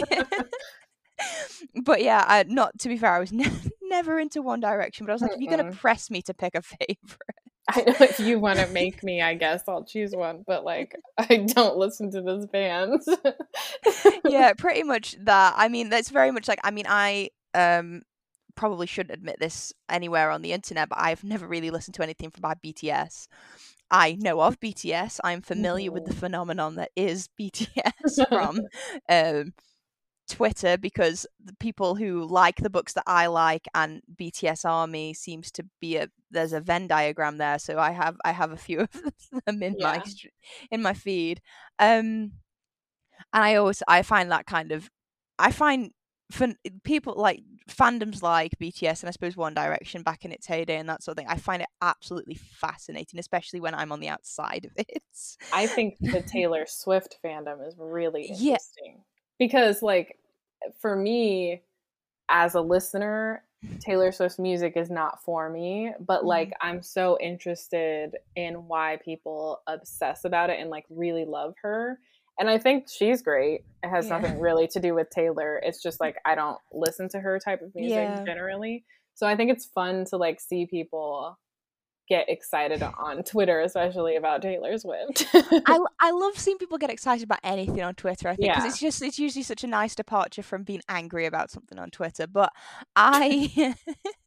but yeah, not to be fair, I was never into One Direction, but I was like, if you're gonna Mm-mm. press me to pick a favorite, I know if you wanna make me, I guess I'll choose one, but, like, I don't listen to this band. yeah, pretty much that. I mean, that's very much like, I mean, I probably shouldn't admit this anywhere on the internet, but I've never really listened to anything from by BTS. I know of BTS. I'm familiar with the Mhm. phenomenon that is BTS from um, Twitter, because the people who like the books that I like and BTS Army seems to be there's a Venn diagram there. So I have a few of them Yeah. in my feed. And I find that kind of I find people like fandoms like BTS and I suppose One Direction back in its heyday and that sort of thing. I find it absolutely fascinating, especially when I'm on the outside of it. I think the Taylor Swift fandom is really Yeah. interesting because, like, for me, as a listener, Taylor Swift's music is not for me, but, like, Mhm. I'm so interested in why people obsess about it and, like, really love her, and I think she's great. It has Yeah. nothing really to do with Taylor. It's just, like, I don't listen to her type of music Yeah. generally. So I think it's fun to, like, see people get excited on Twitter, especially about Taylor Swift. I love seeing people get excited about anything on Twitter, I think, because Yeah. it's usually such a nice departure from being angry about something on Twitter. But I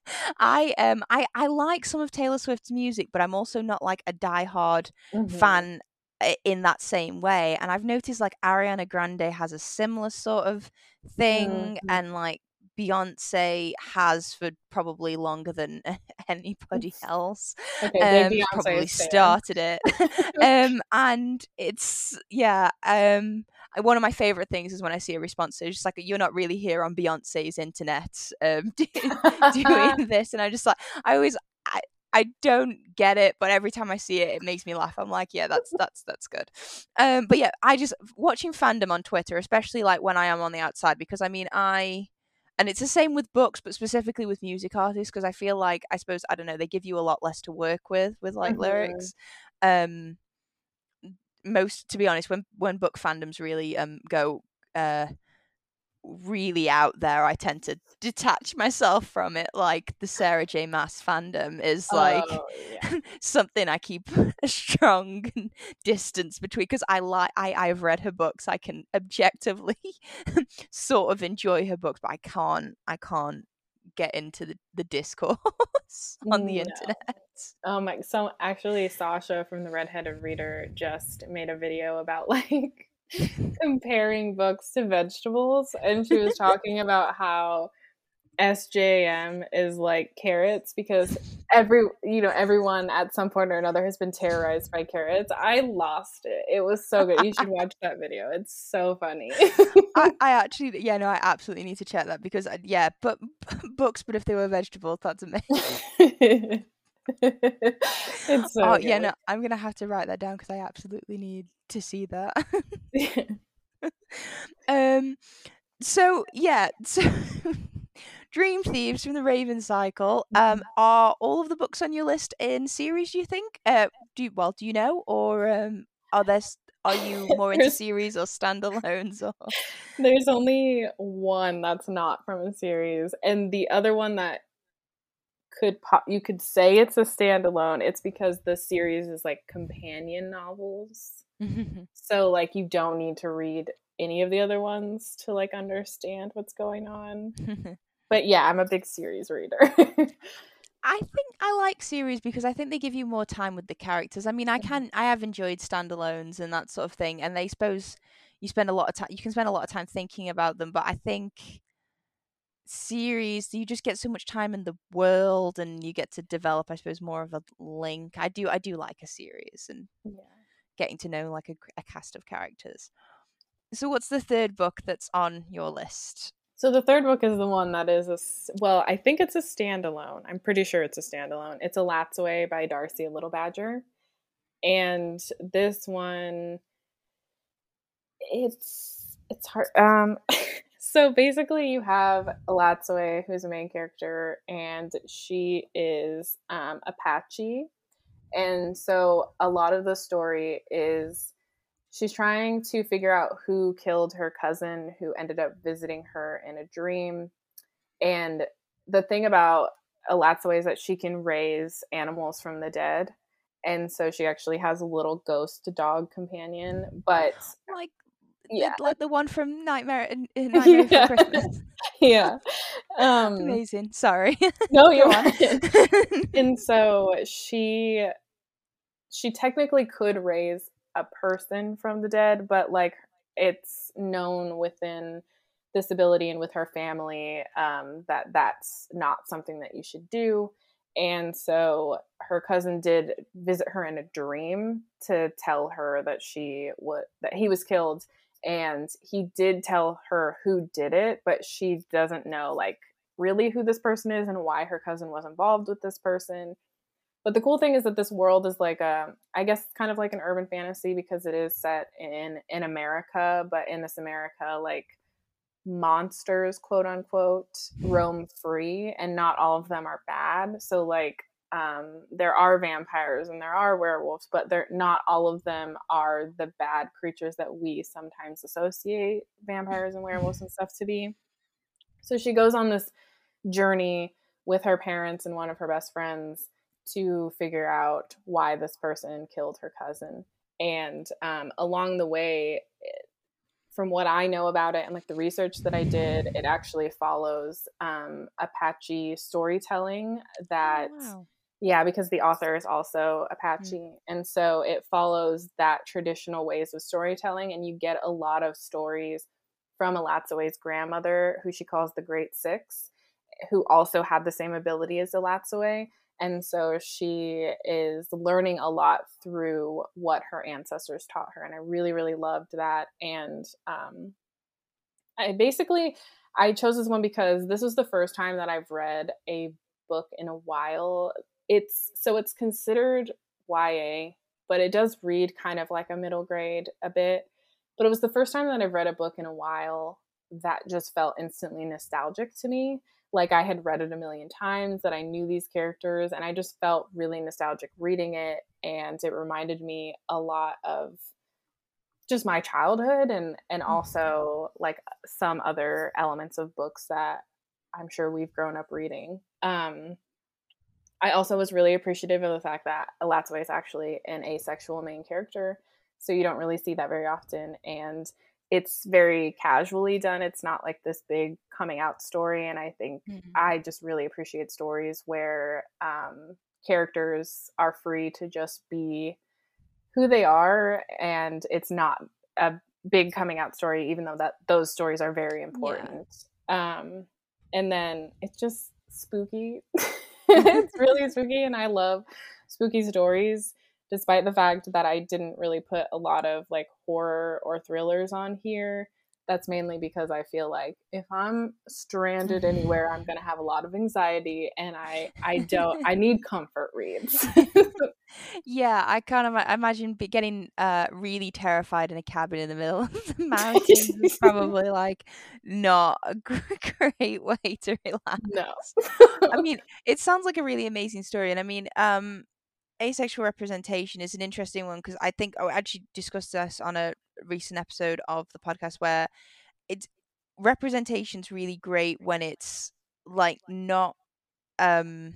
I like some of Taylor Swift's music, but I'm also not like a diehard Hmm. fan in that same way. And I've noticed like Ariana Grande has a similar sort of thing, Hmm. and like Beyonce has for probably longer than anybody else. Okay, big Probably Beyonce stan. started it. And it's yeah. One of my favorite things is when I see a response. So it's just like, you're not really here on Beyonce's internet, doing this, and I just like, I always I, I don't get it, but every time I see it, it makes me laugh. I'm like, yeah, that's good. But yeah, I just watching fandom on Twitter, especially like when I am on the outside, because I mean, and it's the same with books, but specifically with music artists, because I feel like, I suppose, I don't know, they give you a lot less to work with like Hmm. lyrics. Um, Most, to be honest, when book fandoms really go uh really out there, I tend to detach myself from it. Like the Sarah J. Maas fandom is like Oh yeah. something I keep a strong distance between, because I've read her books. I can objectively sort of enjoy her books, but I can't get into the discourse on the No. internet. So actually, Sasha from the Redheaded Reader just made a video about like comparing books to vegetables, and she was talking about how SJM is like carrots because everyone at some point or another has been terrorized by carrots. I lost it. It was so good. You should watch that video. It's so funny. I actually, yeah, no, I absolutely need to check that, because yeah, but books, but if they were vegetables, that's amazing. It's Oh so yeah, good. no, I'm gonna have to write that down, because I absolutely need to see that. um, so yeah, so Dream Thieves from the Raven Cycle. Are all of the books on your list in series? Do you think? Do you know, or are you more into there's series or standalones, or? there's only one that's not from a series, and the other one that you could say it's a standalone. It's because the series is like companion novels. So like you don't need to read any of the other ones to like understand what's going on. But yeah, I'm a big series reader. I think I like series because I think they give you more time with the characters. I mean, I have enjoyed standalones and that sort of thing, and they suppose you spend a lot of time. You can spend a lot of time thinking about them, but I think series, you just get so much time in the world, and you get to develop, I suppose, more of a link. I do like a series and Yeah. getting to know like a cast of characters. So, what's the third book that's on your list? So the third book is the one that is well, I think it's a standalone. I'm pretty sure it's a standalone. It's Elatsaway by Darcy Little Badger. And this one it's hard. So basically, you have Elatsaway, who's a main character, and she is Apache, and so a lot of the story is she's trying to figure out who killed her cousin, who ended up visiting her in a dream. And the thing about Elatsaway is that she can raise animals from the dead. And so she actually has a little ghost dog companion. But Like yeah, the one from Nightmare Before yeah, Christmas. yeah. Um, Amazing. Sorry. no, Go you're on. fine. And so she technically could raise a person from the dead, but like it's known within this ability and with her family that that's not something that you should do. And so her cousin did visit her in a dream to tell her that he was killed, and he did tell her who did it, but she doesn't know like really who this person is and why her cousin was involved with this person. But the cool thing is that this world is like I guess kind of like an urban fantasy because it is set in America, but in this America, like monsters, quote unquote, roam free, and not all of them are bad. So like there are vampires and there are werewolves, but they're not all of them are the bad creatures that we sometimes associate vampires and werewolves and stuff to be. So she goes on this journey with her parents and one of her best friends to figure out why this person killed her cousin. And along the way, from what I know about it and like the research that I did, it actually follows Apache storytelling Oh that, wow. yeah, because the author is also Mm. Apache. And so it follows that traditional ways of storytelling, and you get a lot of stories from Elatsoe's grandmother, who she calls the Great Six, who also had the same ability as Elatsoe. And so she is learning a lot through what her ancestors taught her. And I really, really loved that. And I basically, I chose this one because this was the first time that I've read a book in a while. It's considered YA, but it does read kind of like a middle grade a bit. But it was the first time that I've read a book in a while that just felt instantly nostalgic to me. Like I had read it a million times, that I knew these characters, and I just felt really nostalgic reading it. And it reminded me a lot of just my childhood, and Mm. also like some other elements of books that I'm sure we've grown up reading. I also was really appreciative of the fact that Elatsoe is actually an asexual main character, so you don't really see that very often, and it's very casually done. It's not like this big coming out story, and I think Mm. I just really appreciate stories where characters are free to just be who they are, and it's not a big coming out story, even though that those stories are very Yeah. important. And then it's just spooky. It's really spooky, and I love spooky stories, despite the fact that I didn't really put a lot of like horror or thrillers on here. That's mainly because I feel like if I'm stranded anywhere, I'm going to have a lot of anxiety, and I need comfort reads. Yeah, I kind of imagine getting really terrified in a cabin in the middle of the mountains is probably like not a great way to relax. No. I mean, it sounds like a really amazing story, and I mean, asexual representation is an interesting one because I think I actually discussed this on a recent episode of the podcast where it's representation's really great when it's like not um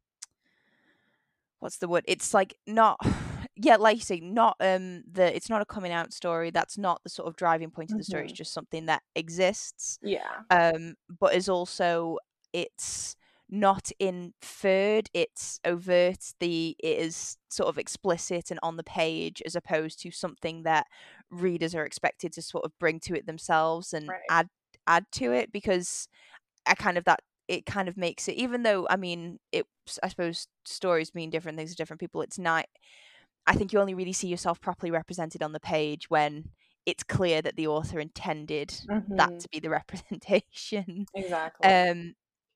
what's the word? It's like not yeah, like you say, not it's not a coming out story. That's not the sort of driving point of the story. It's Mhm. just something that exists. Yeah. But is also it's not inferred, it's overt, it is sort of explicit and on the page as opposed to something that readers are expected to sort of bring to it themselves and Right. add to it because I kind of that it kind of makes it even though I mean it I suppose stories mean different things to different people. It's not I think you only really see yourself properly represented on the page when it's clear that the author intended that Mhm. to be the representation. Exactly. Um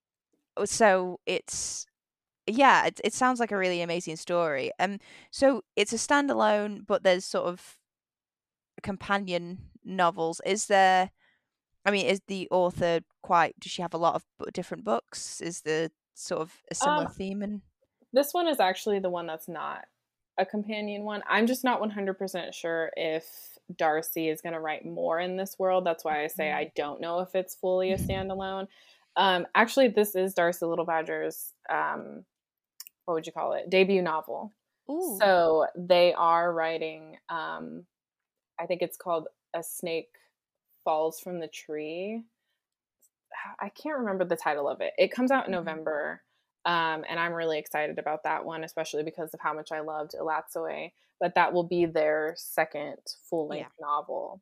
so it's yeah, it sounds like a really amazing story. So it's a standalone but there's sort of companion novels. Is there I mean, is the author quite does she have a lot of different books? Is the sort of a similar Um, theme and this one is actually the one that's not a companion one. I'm just not 100% sure if Darcy is going to write more in this world. That's why I say I don't know if it's fully a standalone. Actually, this is Darcy Little Badger's, what would you call it, debut novel. Ooh. So they are writing, I think it's called A Snake Falls from the Tree. I can't remember the title of it. It comes out in Mhm. November, and I'm really excited about that one, especially because of how much I loved Elatsoe. But that will be their second full Yeah. length novel,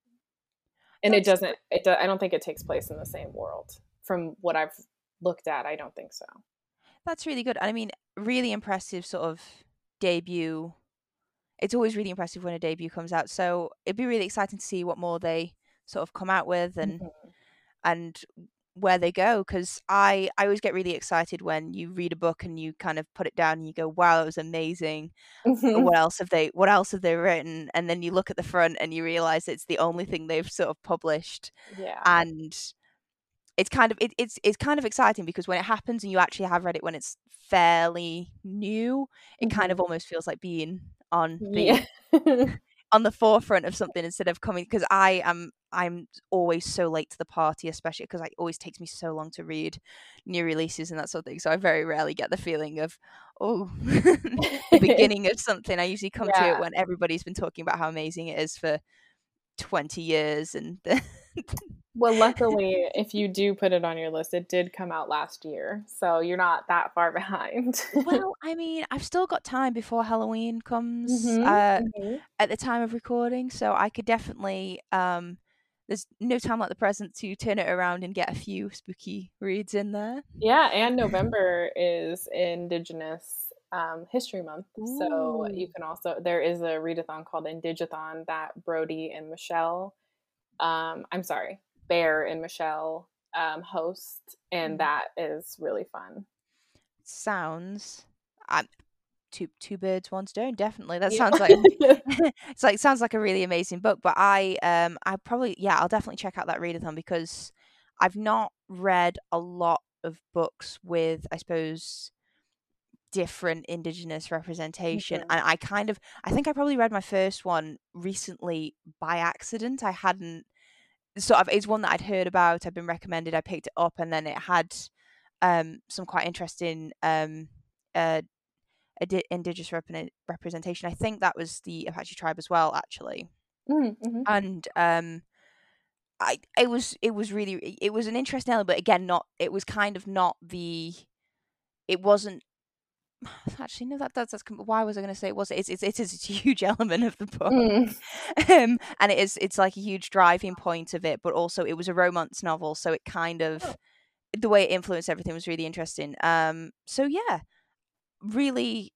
and it That's doesn't. I don't think it takes place in the same world. From what I've looked at, I don't think so. that's really good. I mean, really impressive sort of debut. It's always really impressive when a debut comes out. So it'd be really exciting to see what more they sort of come out with Mhm. and where they go because I always get really excited when you read a book and you kind of put it down and you go wow it was amazing Mhm. what else have they written and then you look at the front and you realize it's the only thing they've sort of published Yeah. and it's kind of it's kind of exciting because when it happens and you actually have read it when it's fairly new it kind Mhm. of almost feels like being Yeah. on the forefront of something instead of coming because I'm always so late to the party, especially because it always takes me so long to read new releases and that sort of thing. So I very rarely get the feeling of oh the beginning of something. I usually come to it Yeah. when everybody's been talking about how amazing it is for 20 years and Well, luckily, if you do put it on your list, it did come out last year, so you're not that far behind. well, I mean, I've still got time before Halloween comes Mhm, mhm. at the time of recording, so I could definitely there's no time like the present to turn it around and get a few spooky reads in there. Yeah, and November is Indigenous History Month, so you Ooh. can also there is a readathon called Indigathon that Brody and Michelle, I'm sorry, Bear and Michelle host, and Mm. that is really fun. Sounds um, two birds, one stone. Definitely, that Yeah. sounds like it's like sounds like a really amazing book. But I probably yeah, I'll definitely check out that readathon because I've not read a lot of books with, I suppose, different indigenous representation, Mhm. and I think I probably read my first one recently by accident. I hadn't sort of, it's one that I'd heard about, I'd been recommended, I picked it up, and then it had some quite interesting uh indigenous representation. I think that was the Apache tribe as well, actually. Mhm, mhm. And it was really, it was an interesting element, but again, not, it was kind of not the, it wasn't actually no, why was I going to say it was, it is a huge element of the book. Mm. And it's like a huge driving point of it, but also it was a romance novel, so it kind Oh, of, the way it influenced everything was really interesting. So yeah, really,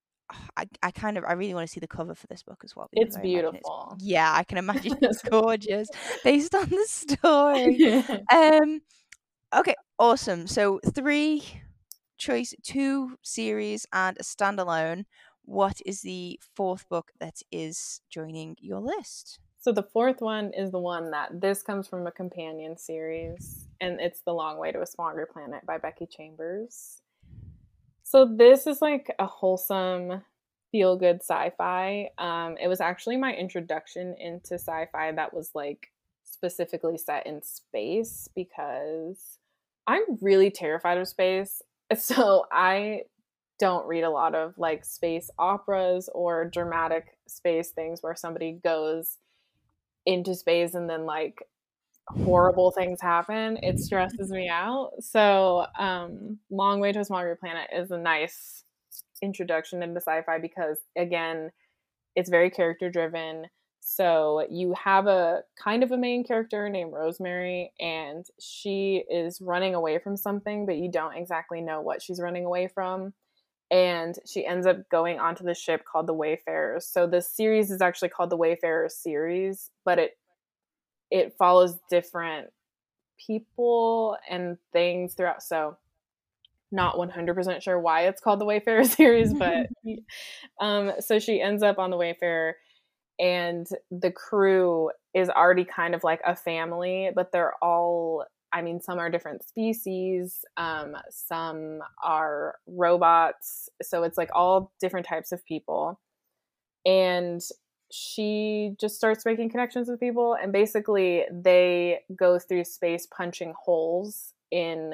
I kind of, I really want to see the cover for this book as well, because it's I imagine it's, beautiful. yeah, I can imagine it's gorgeous based on the story. Um okay, awesome. So three choice, two series and a standalone. What is the fourth book that is joining your list? So the fourth one is the one that this comes from a companion series, and it's The Long Way to a Smaller Planet by Becky Chambers. So this is like a wholesome, feel good sci-fi. It was actually my introduction into sci-fi that was like specifically set in space because I'm really terrified of space. So I don't read a lot of like space operas or dramatic space things where somebody goes into space and then like horrible things happen. It stresses me out. So, Long Way to a Smaller Planet is a nice introduction into sci-fi because again, it's very character driven. So you have a kind of a main character named Rosemary, and she is running away from something, but you don't exactly know what she's running away from. And she ends up going onto the ship called the Wayfarers. So the series is actually called the Wayfarers series, but it follows different people and things throughout. So not 100% sure why it's called the Wayfarer series, but so she ends up on the Wayfarer, and the crew is already kind of like a family, but they're all, I mean, some are different species, some are robots, so it's like all different types of people. And she just starts making connections with people, and basically they go through space punching holes in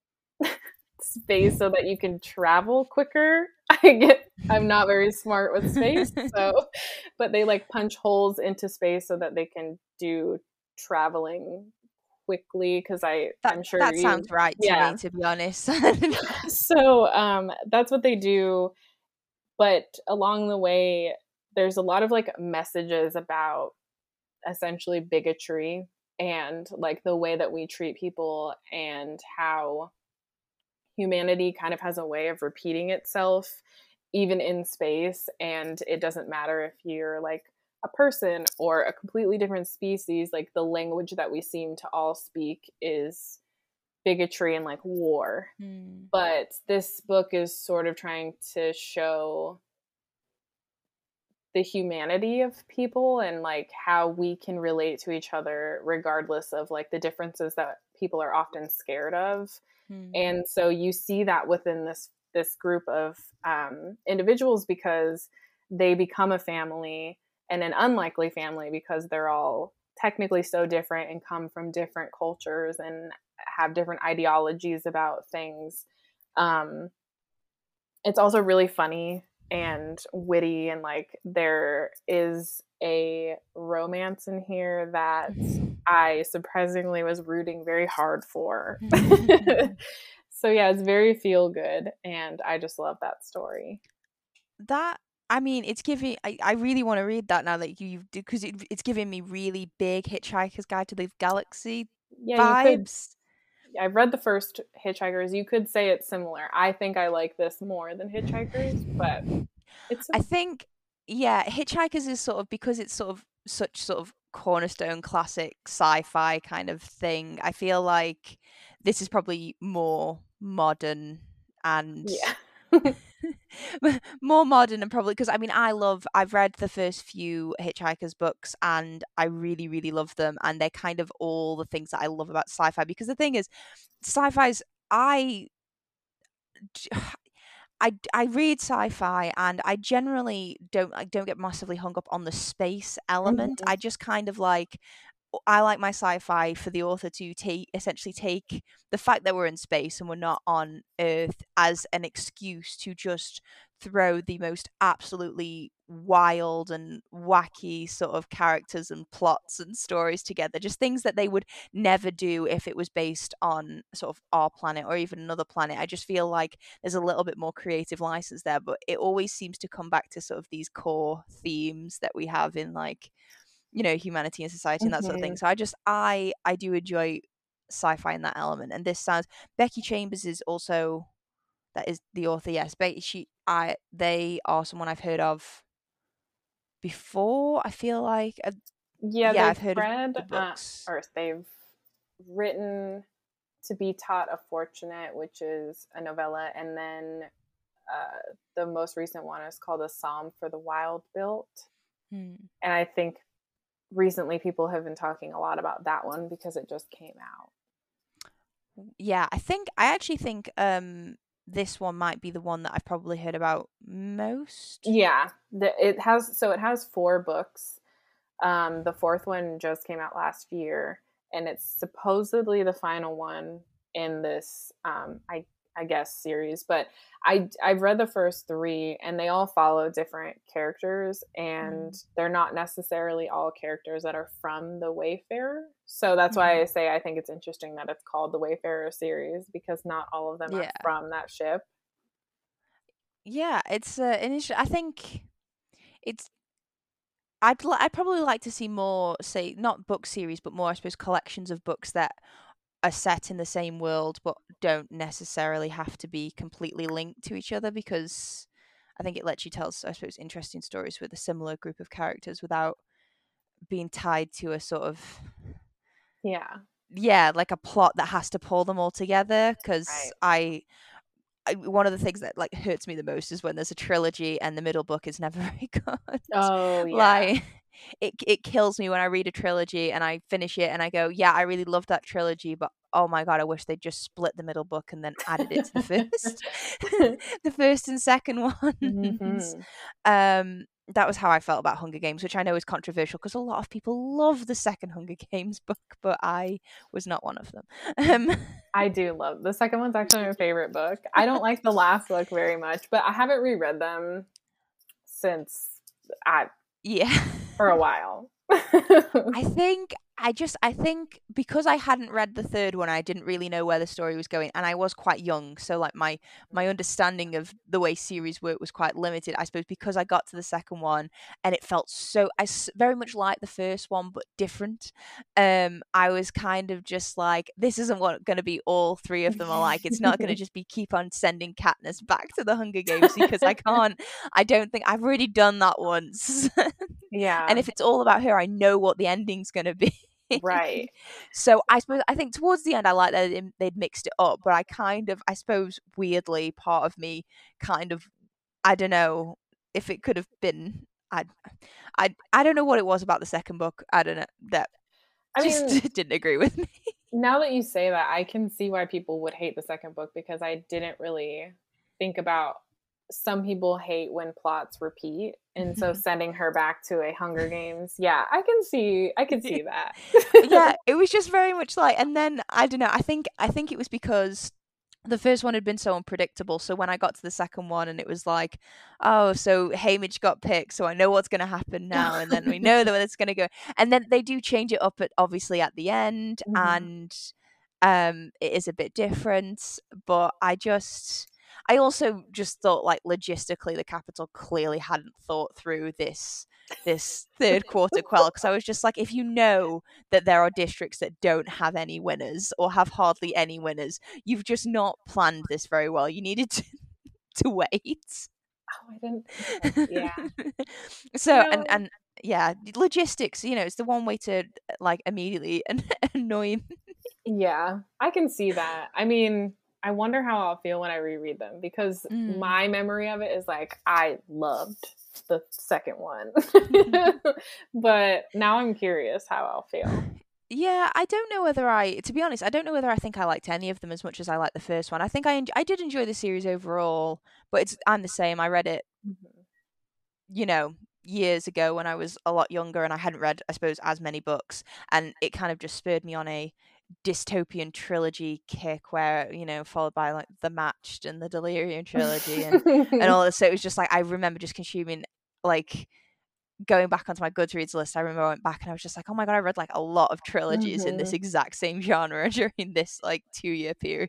space so that you can travel quicker. I'm not very smart with space, so but they like punch holes into space so that they can do traveling quickly because That I'm sure that you sounds right to yeah. me, to be honest. So that's what they do, but along the way there's a lot of like messages about essentially bigotry and like the way that we treat people and how humanity kind of has a way of repeating itself even in space, and it doesn't matter if you're like a person or a completely different species, like the language that we seem to all speak is bigotry and like war. Hmm. But this book is sort of trying to show the humanity of people and like how we can relate to each other regardless of like the differences that people are often scared of. Hmm. And so you see that within this group of individuals because they become a family, and an unlikely family because they're all technically so different and come from different cultures and have different ideologies about things. um, it's also really funny and witty, and like there is a romance in here that I surprisingly was rooting very hard for. So yeah, it's very feel good, and I just love that story. That, I mean, it's giving. I really want to read that now that you've, because it's giving me really big Hitchhiker's Guide to the Galaxy Yeah, you could. vibes. I've read the first Hitchhikers. You could say it's similar. I think I like this more than Hitchhikers, but it's I think, yeah, Hitchhikers is sort of, because it's sort of such sort of cornerstone classic sci-fi kind of thing. I feel like this is probably more modern and yeah. more modern, and probably because I mean I've read the first few Hitchhikers books and I really really love them, and they're kind of all the things that I love about sci-fi, because the thing is sci-fi's I read sci-fi and I generally don't get massively hung up on the space element. Mhm. I just kind of like, I like my sci-fi for the author to essentially take the fact that we're in space and we're not on Earth as an excuse to just throw the most absolutely wild and wacky sort of characters and plots and stories together. Just things that they would never do if it was based on sort of our planet or even another planet. I just feel like there's a little bit more creative license there, but it always seems to come back to sort of these core themes that we have in, like, humanity and society and that sort of thing. Mhm. So I do enjoy sci-fi in that element. And this sounds, Becky Chambers is also, that is the author. Yes, they are someone I've heard of before. I feel like, Yeah, yeah, they've I've heard of read the books. or they've written To Be Taught a Fortunate, which is a novella, and then the most recent one is called A Psalm for the Wild Built. Hmm. And I think recently people have been talking a lot about that one because it just came out. Yeah, I actually think this one might be the one that I've probably heard about most. Yeah, it has 4 books. The fourth one just came out last year, and it's supposedly the final one in this I guess series. But I've read the first 3, and they all follow different characters, and Mm. they're not necessarily all characters that are from the Wayfarer. So that's why Mhm. I say I think it's interesting that it's called the Wayfarer series, because not all of them are Yeah. from that ship. Yeah, it's an interesting. I think it's. I'd probably like to see more, say, not book series, but more, I suppose, collections of books that are set in the same world, but don't necessarily have to be completely linked to each other, because I think it lets you tell, I suppose, interesting stories with a similar group of characters without being tied to a sort of, Yeah, yeah, like a plot that has to pull them all together. Because right. one of the things that like hurts me the most is when there's a trilogy and the middle book is never very good. Oh yeah. Like, it kills me when I read a trilogy and I finish it and I go, yeah, I really love that trilogy, but oh my god, I wish they'd just split the middle book and then added it to the first, the first and second ones. Hmm. That was how I felt about Hunger Games, which I know is controversial because a lot of people love the second Hunger Games book, but I was not one of them. I do love the second one's actually my favorite book. I don't like the last book very much, but I haven't reread them since I Yeah. for a while. I think because I hadn't read the third one, I didn't really know where the story was going, and I was quite young, so like my understanding of the way series work was quite limited. I suppose because I got to the second one and it felt so very much like the first one but different. I was kind of just like, this isn't what going to be all 3 of them are like. It's not going to just be keep on sending Katniss back to the Hunger Games, because I can't. I don't think I've already done that once. And Yeah, if it's all about her, I know what the ending's going to be. right. So I think towards the end I like that they'd mixed it up, but I suppose weirdly part of me kind of, I don't know if it could have been, I don't know what it was about the second book, I don't know, that I just mean, didn't agree with me. now that you say that, I can see why people would hate the second book, because I didn't really think about some people hate when plots repeat, and so sending her back to a Hunger Games, yeah, I can see that. Yeah, it was just very much like, and then I don't know, I think it was because the first one had been so unpredictable. So when I got to the second one and it was like, oh, so Haymitch got picked, so I know what's going to happen now, and then we know that where it's going to go, and then they do change it up at obviously at the end, Mhm. and it is a bit different. But I also just thought like logistically the Capitol clearly hadn't thought through this third quarter quell, because I was just like, if you know that there are districts that don't have any winners or have hardly any winners, you've just not planned this very well. You needed to wait. Oh, I didn't think about yeah. You So know, and yeah, logistics, it's the one way to like immediately annoy me. yeah, I can see that. I mean, I wonder how I'll feel when I reread them because Mm. my memory of it is like I loved the second one. But now I'm curious how I'll feel. Yeah, I don't know whether to be honest, I don't know whether I think I liked any of them as much as I liked the first one. I think I did enjoy the series overall, but I'm the same. I read it, Mhm. you know, years ago when I was a lot younger and I hadn't read, I suppose, as many books. And it kind of just spurred me on a dystopian trilogy kick where, followed by like the Matched and the Delirium trilogy and all this. So it was just like, I remember just consuming, like, going back onto my Goodreads list. I remember I went back and I was just like, oh my God, I read like a lot of trilogies in this Mhm. exact same genre during this like 2 year period.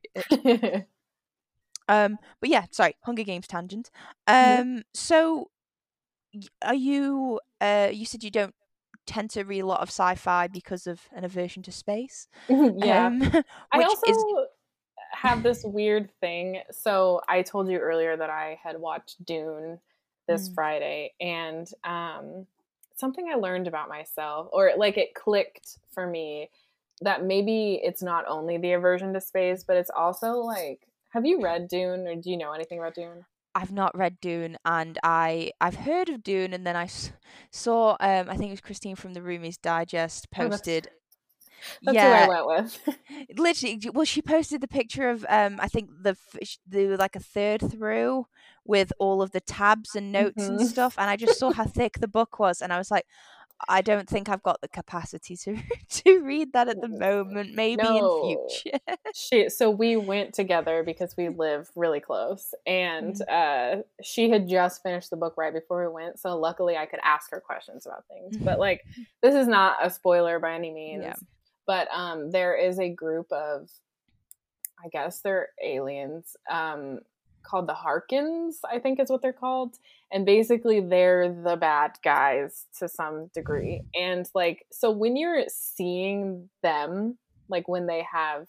But yeah, sorry, Hunger Games tangent. Yeah. So are you you said you don't tend to read a lot of sci-fi because of an aversion to space, Yeah. um I which also is have this weird thing. So I told you earlier that I had watched Dune this Mm, Friday, and something I learned about myself, or like it clicked for me, that maybe it's not only the aversion to space, but it's also like, have you read Dune, or do you know anything about Dune? I've not read Dune, and I've heard of Dune, and then saw I think it was Christine from the Roomies Digest Oh, posted. that's who I Yeah, went with. literally, well, she posted the picture of I think the like a third through with all of the tabs and notes and Hmm. stuff, and I just saw how thick the book was, and I was like, I don't think I've got the capacity to to read that at the moment. Maybe in No. future. So we went together because we live really close, and Mm. she had just finished the book right before we went, so luckily I could ask her questions about things. But like, this is not a spoiler by any Yeah. means, but there is a group of, I guess they're aliens, called the Harkins, I think is what they're called. And basically, they're the bad guys to some degree. And like, so when you're seeing them, like when they have,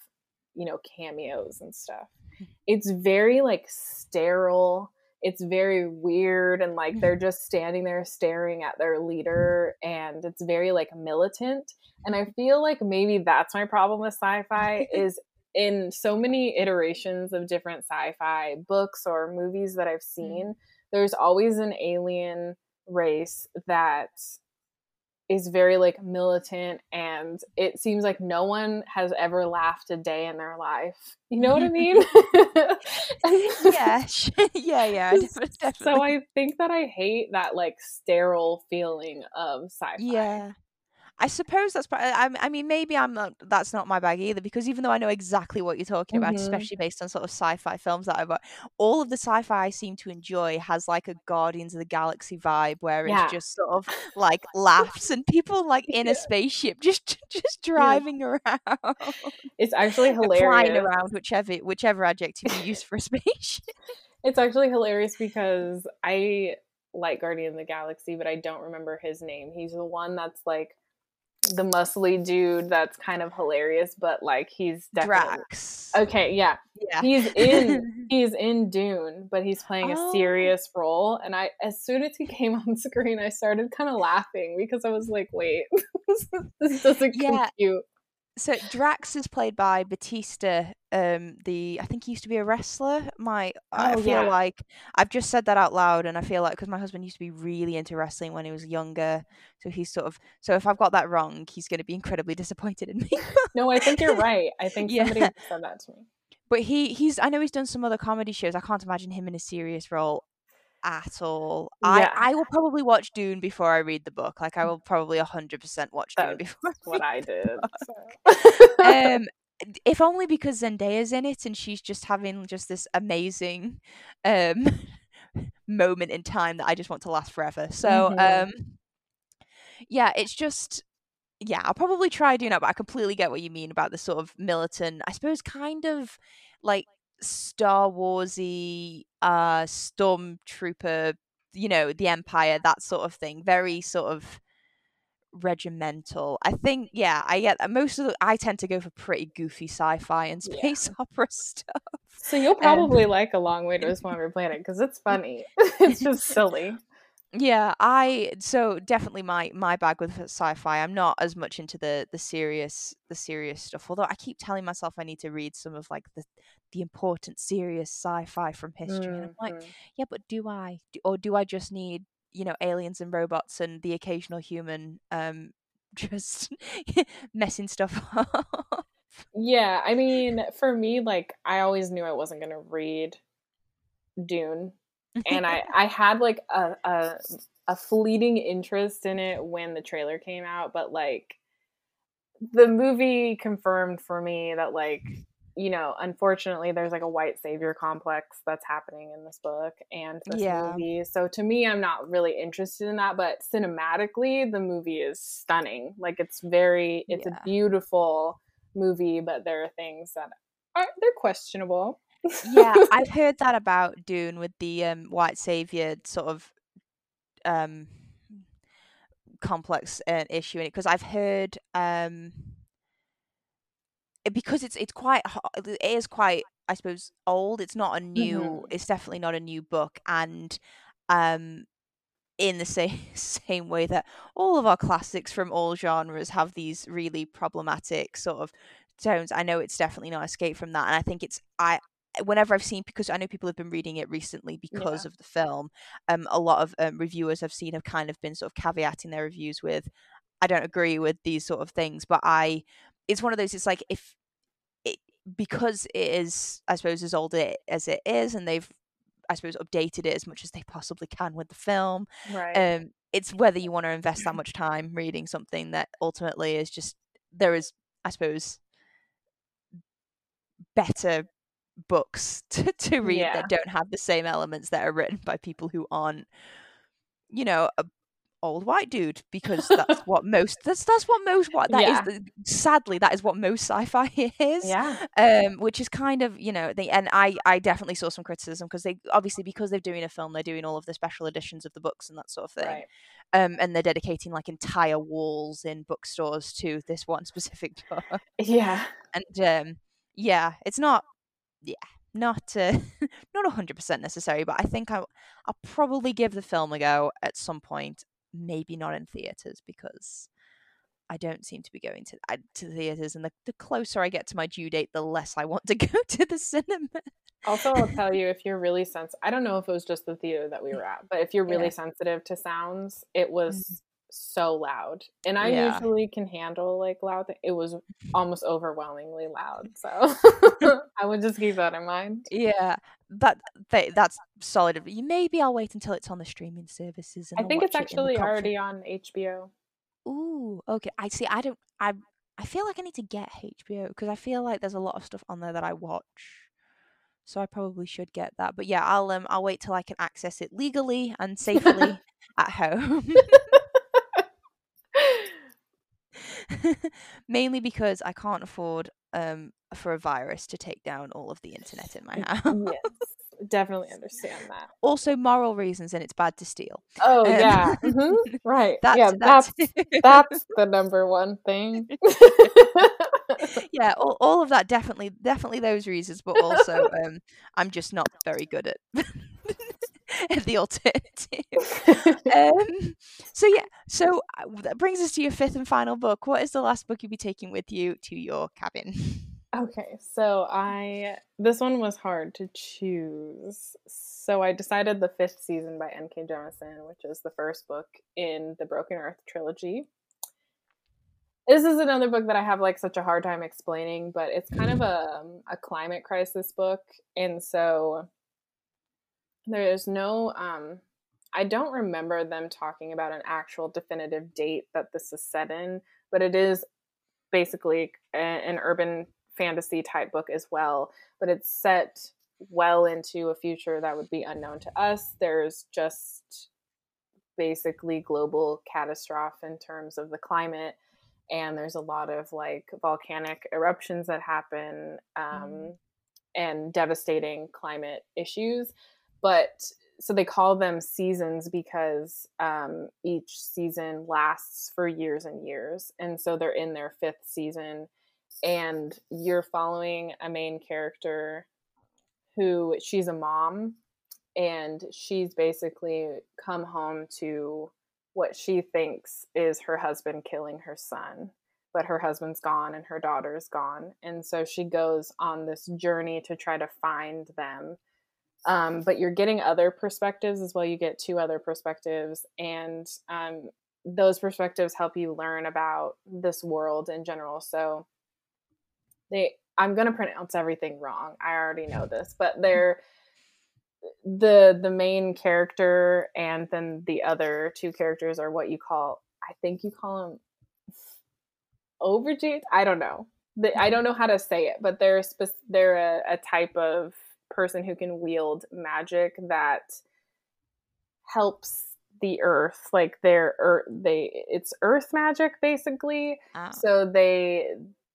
cameos and stuff, it's very like sterile. It's very weird. And like, they're just standing there staring at their leader. And it's very like militant. And I feel like maybe that's my problem with sci-fi is in so many iterations of different sci-fi books or movies that I've Mm. seen, there's always an alien race that is very like militant, and it seems like no one has ever laughed a day in their life. You know what I mean? Yeah, yeah, So definitely. I think that I hate that like sterile feeling of sci-fi. Yeah. I suppose that's I mean, maybe I'm not. That's not my bag either. Because even though I know exactly what you're talking about, Hmm. especially based on sort of sci-fi films that I've watched, all of the sci-fi I seem to enjoy has like a Guardians of the Galaxy vibe, where it's Yeah. just sort of like laughs and people like in a spaceship, just just Yeah. driving around, It's actually flying hilarious. around, whichever adjective you use for a spaceship. It's actually hilarious because I like Guardian of the Galaxy, but I don't remember his name. He's the one that's like the muscly dude that's kind of hilarious, but like he's definitely Drax. okay. Yeah, Yeah. he's in Dune, but he's playing a Oh. serious role. And I, as soon as he came on screen, I started kind of laughing because I was like, wait, this doesn't Yeah, compute. so Drax is played by Batista. The I think he used to be a wrestler. I Oh feel yeah, like I've just said that out loud, and I feel like because my husband used to be really into wrestling when he was younger, so he's sort of so if I've got that wrong, he's going to be incredibly disappointed in me. no, I think you're right. I think Yeah, somebody said that to me. but he's I know he's done some other comedy shows. I can't imagine him in a serious role at all. I Yeah, I will probably watch Dune before I read the book. Like I will probably 100% watch Dune that's before I what read I the did. book. So. Um, if only because Zendaya's in it and she's just having just this amazing um moment in time that I just want to last forever. So Mm-hmm. yeah, it's just yeah, I'll probably try doing that, but I completely get what you mean about the sort of militant, I suppose kind of like Star Warsy stormtrooper, the Empire, that sort of thing. Very sort of regimental. I think, yeah, I get that. I tend to go for pretty goofy sci-fi and space Yeah. opera stuff. So you'll Um, probably like A Long Way to a Smaller Planet because it's funny. It's just silly. yeah, so definitely my bag with sci-fi. I'm not as much into the serious stuff. Although I keep telling myself I need to read some of like the important serious sci-fi from history, and I'm like, Mm-hmm. yeah, but or do I just need aliens and robots and the occasional human just messing stuff up? Yeah, I mean, for me, like I always knew I wasn't gonna read Dune, and I had like a fleeting interest in it when the trailer came out, but like the movie confirmed for me that like unfortunately there's like a white savior complex that's happening in this book and this Yeah, movie. So to me, I'm not really interested in that, but cinematically the movie is stunning. Like it's a yeah. beautiful movie, but there are things that they're questionable. Yeah, I've heard that about Dune with the white savior sort of um complex issue in it, because I've heard because it's quite it is quite, I suppose, old. Mhm. It's definitely not a new book, and um in the same same way that all of our classics from all genres have these really problematic sort of tones. I know it's definitely not escape from that, and I think it's I whenever I've seen, because I know people have been reading it recently because Yeah. of the film, a lot of reviewers I've seen have kind of been sort of caveating their reviews with, I don't agree with these sort of things, but it's one of those. It's like if it because it is, I suppose, as old as it is, and they've, I suppose, updated it as much as they possibly can with the film. Right. It's whether you want to invest that much time reading something that ultimately is just there is, I suppose, better books to read Yeah. that don't have the same elements that are written by people who aren't, a old white dude, because that's what most what that is Yeah. sadly that is what most sci-fi is, Yeah. which is kind of, and I definitely saw some criticism because they obviously, because they're doing a film, they're doing all of the special editions of the books and that sort of thing, Right. and they're dedicating like entire walls in bookstores to this one specific book, Yeah. and yeah, it's not, yeah, not not 100% necessary, but I think I'll probably give the film a go at some point, maybe not in theaters, because I don't seem to be going to the theaters, and the closer I get to my due date, the less I want to go to the cinema. Also, I'll tell you, if you're really sensitive, I don't know if it was just the theater that we were at, but if you're really Yeah. sensitive to sounds, it Mhm. was so loud. And I Yeah. usually can handle like loud It was almost overwhelmingly loud. So I would just keep that in mind. Yeah. That's solid. Maybe I'll wait until it's on the streaming services and I I'll think it's watch it in the actually comfort. already on HBO. Ooh, okay. I see. I don't. I feel like I need to get HBO because I feel like there's a lot of stuff on there that I watch. So I probably should get that. But yeah, I'll wait till I can access it legally and safely at home. Mainly because I can't afford for a virus to take down all of the internet in my house. Yes, definitely understand that. Also moral reasons, and it's bad to steal. Oh Um, yeah, right. that's Yeah, that's that's the number one thing. yeah, all of that, definitely those reasons, but also I'm just not very good at at the alternative. So yeah, that brings us to your fifth and final book. What is the last book you'll be taking with you to your cabin? Okay, so this one was hard to choose. So I decided the fifth season by N.K. Jemisin, which is the first book in the Broken Earth trilogy. This is another book that I have like such a hard time explaining, but it's kind of a climate crisis book, and so there is no I don't remember them talking about an actual definitive date that this is set in, but it is basically an urban fantasy type book as well, but it's set well into a future that would be unknown to us. There's just basically global catastrophe in terms of the climate, and there's a lot of like volcanic eruptions that happen, and devastating climate issues. But so they call them seasons because each season lasts for years and years, and so they're in their fifth season, and you're following a main character who, she's a mom, and she's basically come home to what she thinks is her husband killing her son, but her husband's gone and her daughter's gone, and so she goes on this journey to try to find them. But you're getting other perspectives as well. You get two other perspectives, and those perspectives help you learn about this world in general. So I'm going to pronounce everything wrong, I already know this, but they're the main character, and then the other two characters are what you call, I think you call them overgees. I don't know. I don't know how to say it, but they're a type of person who can wield magic that helps the earth. Like it's earth magic basically. Oh. So they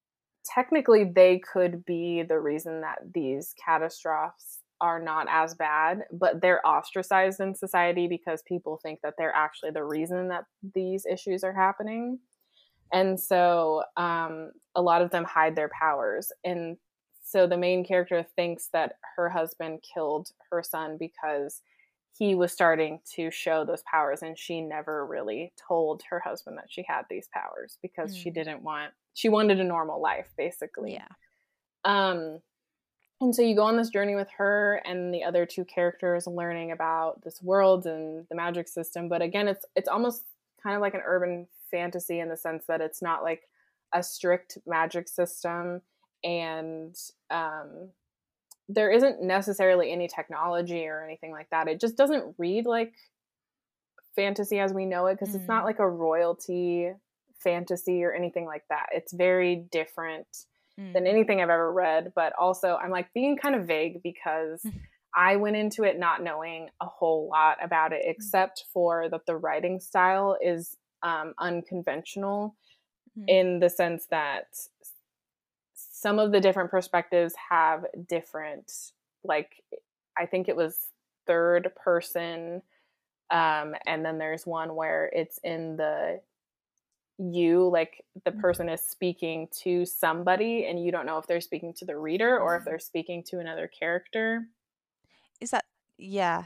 could be the reason that these catastrophes are not as bad, but they're ostracized in society because people think that they're actually the reason that these issues are happening. And so a lot of them hide their powers. And so the main character thinks that her husband killed her son because he was starting to show those powers, and she never really told her husband that she had these powers because she wanted a normal life, basically. Yeah. And so you go on this journey with her and the other two characters, learning about this world and the magic system. But again, it's almost kind of like an urban fantasy in the sense that it's not like a strict magic system, and there isn't necessarily any technology or anything like that. It just doesn't read like fantasy as we know it, because it's not like a royalty fantasy or anything like that. It's very different than anything I've ever read. But also I'm like being kind of vague because I went into it not knowing a whole lot about it, except for that the writing style is unconventional in the sense that some of the different perspectives have different, like, I think it was third person, and then there's one where it's in the you, like the person is speaking to somebody and you don't know if they're speaking to the reader or if they're speaking to another character. Is that, yeah.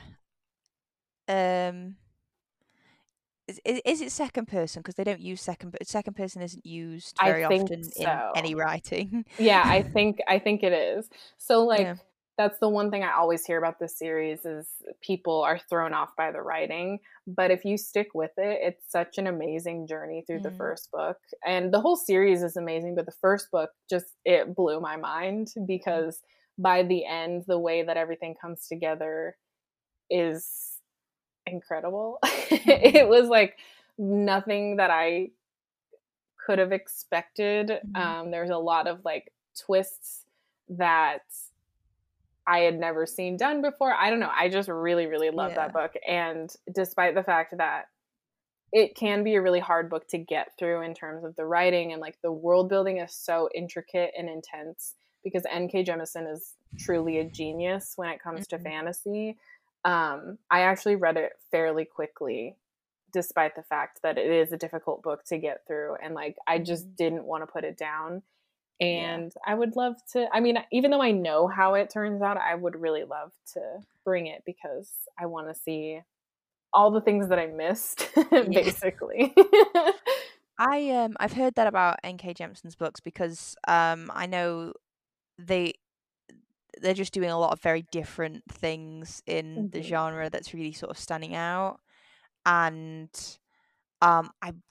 Is it second person? Because they don't use second person isn't used very often in any writing. Yeah, I think it is. So like Yeah. that's the one thing I always hear about this series is people are thrown off by the writing. But if you stick with it, it's such an amazing journey through the first book. And the whole series is amazing, but the first book it blew my mind because by the end, the way that everything comes together is incredible. It was like nothing that I could have expected. There's a lot of like twists that I had never seen done before. I don't know. I just really, really love that book. And despite the fact that it can be a really hard book to get through in terms of the writing and like the world building is so intricate and intense because N.K. Jemisin is truly a genius when it comes to fantasy. I actually read it fairly quickly, despite the fact that it is a difficult book to get through. And like, I just didn't want to put it down. And I would love to, I mean, even though I know how it turns out, I would really love to bring it because I want to see all the things that I missed, basically. I've heard that about N.K. Jemisin's books because I know they're just doing a lot of very different things in the genre that's really sort of standing out. And I'm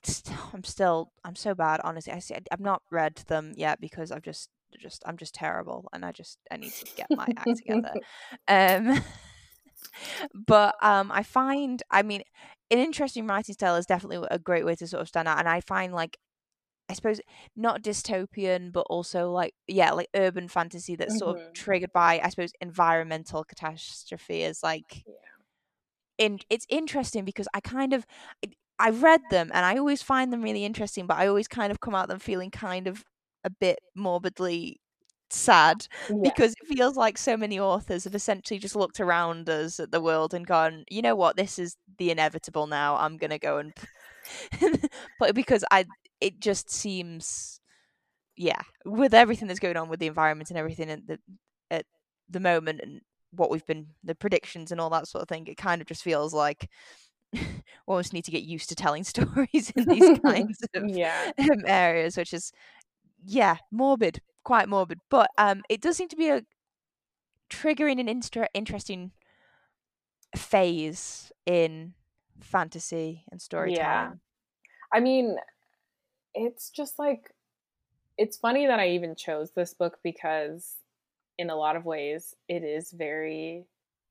so bad, honestly. I've not read them yet because I'm just terrible, and I need to get my act together. But I find, I mean, an interesting writing style is definitely a great way to sort of stand out, and I find like I suppose not dystopian, but also like like urban fantasy that's sort of Hmm. triggered by, I suppose, environmental catastrophe is like Yeah. it's interesting because I read them and I always find them really interesting, but I always kind of come out them feeling kind of a bit morbidly sad Yeah. because it feels like so many authors have essentially just looked around us at the world and gone, you know what, this is the inevitable now. I'm gonna go and but because I it just seems with everything that's going on with the environment and everything at the moment and what we've been the predictions and all that sort of thing, it kind of just feels like we almost need to get used to telling stories in these kinds of Yeah. areas, which is morbid, quite morbid. But it does seem to be a triggering an interesting phase in fantasy and Yeah. storytelling. I mean, it's just like, it's funny that I even chose this book because, in a lot of ways, it is very,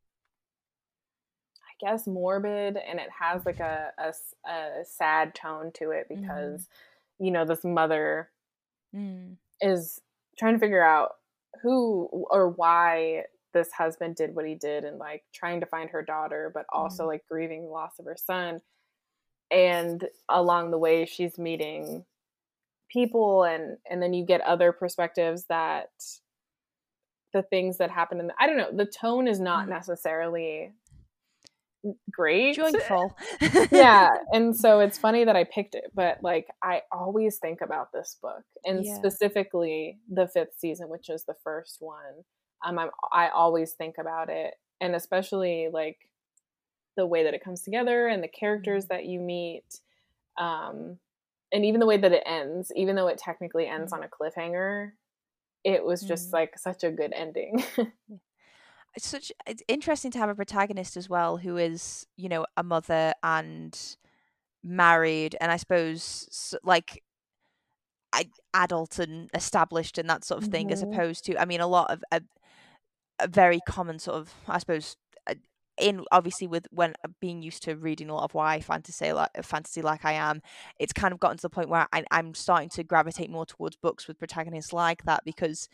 I guess, morbid, and it has like a sad tone to it Mm. because, this mother Mm. is trying to figure out who or why this husband did what he did, and like trying to find her daughter, but also Mm. like grieving the loss of her son. And along the way, she's meeting people, and then you get other perspectives that the things that happen in I don't know, the tone is not Mm. necessarily great. Joyful. Yeah, and so it's funny that I picked it, but like I always think about this book, and Yeah. specifically the fifth season, which is the first one. I always think about it, and especially like the way that it comes together and the characters Mm. that you meet, um, and even the way that it ends, even though it technically ends Mm. on a cliffhanger, it was just Mm. like such a good ending. It's interesting to have a protagonist as well who is, a mother and married, and I suppose like adult and established and that sort of thing, as Mhm. opposed to, I mean, a lot of a very common sort of, I suppose, in obviously with when being used to reading a lot of YA fantasy like I am, it's kind of gotten to the point where I'm starting to gravitate more towards books with protagonists like that because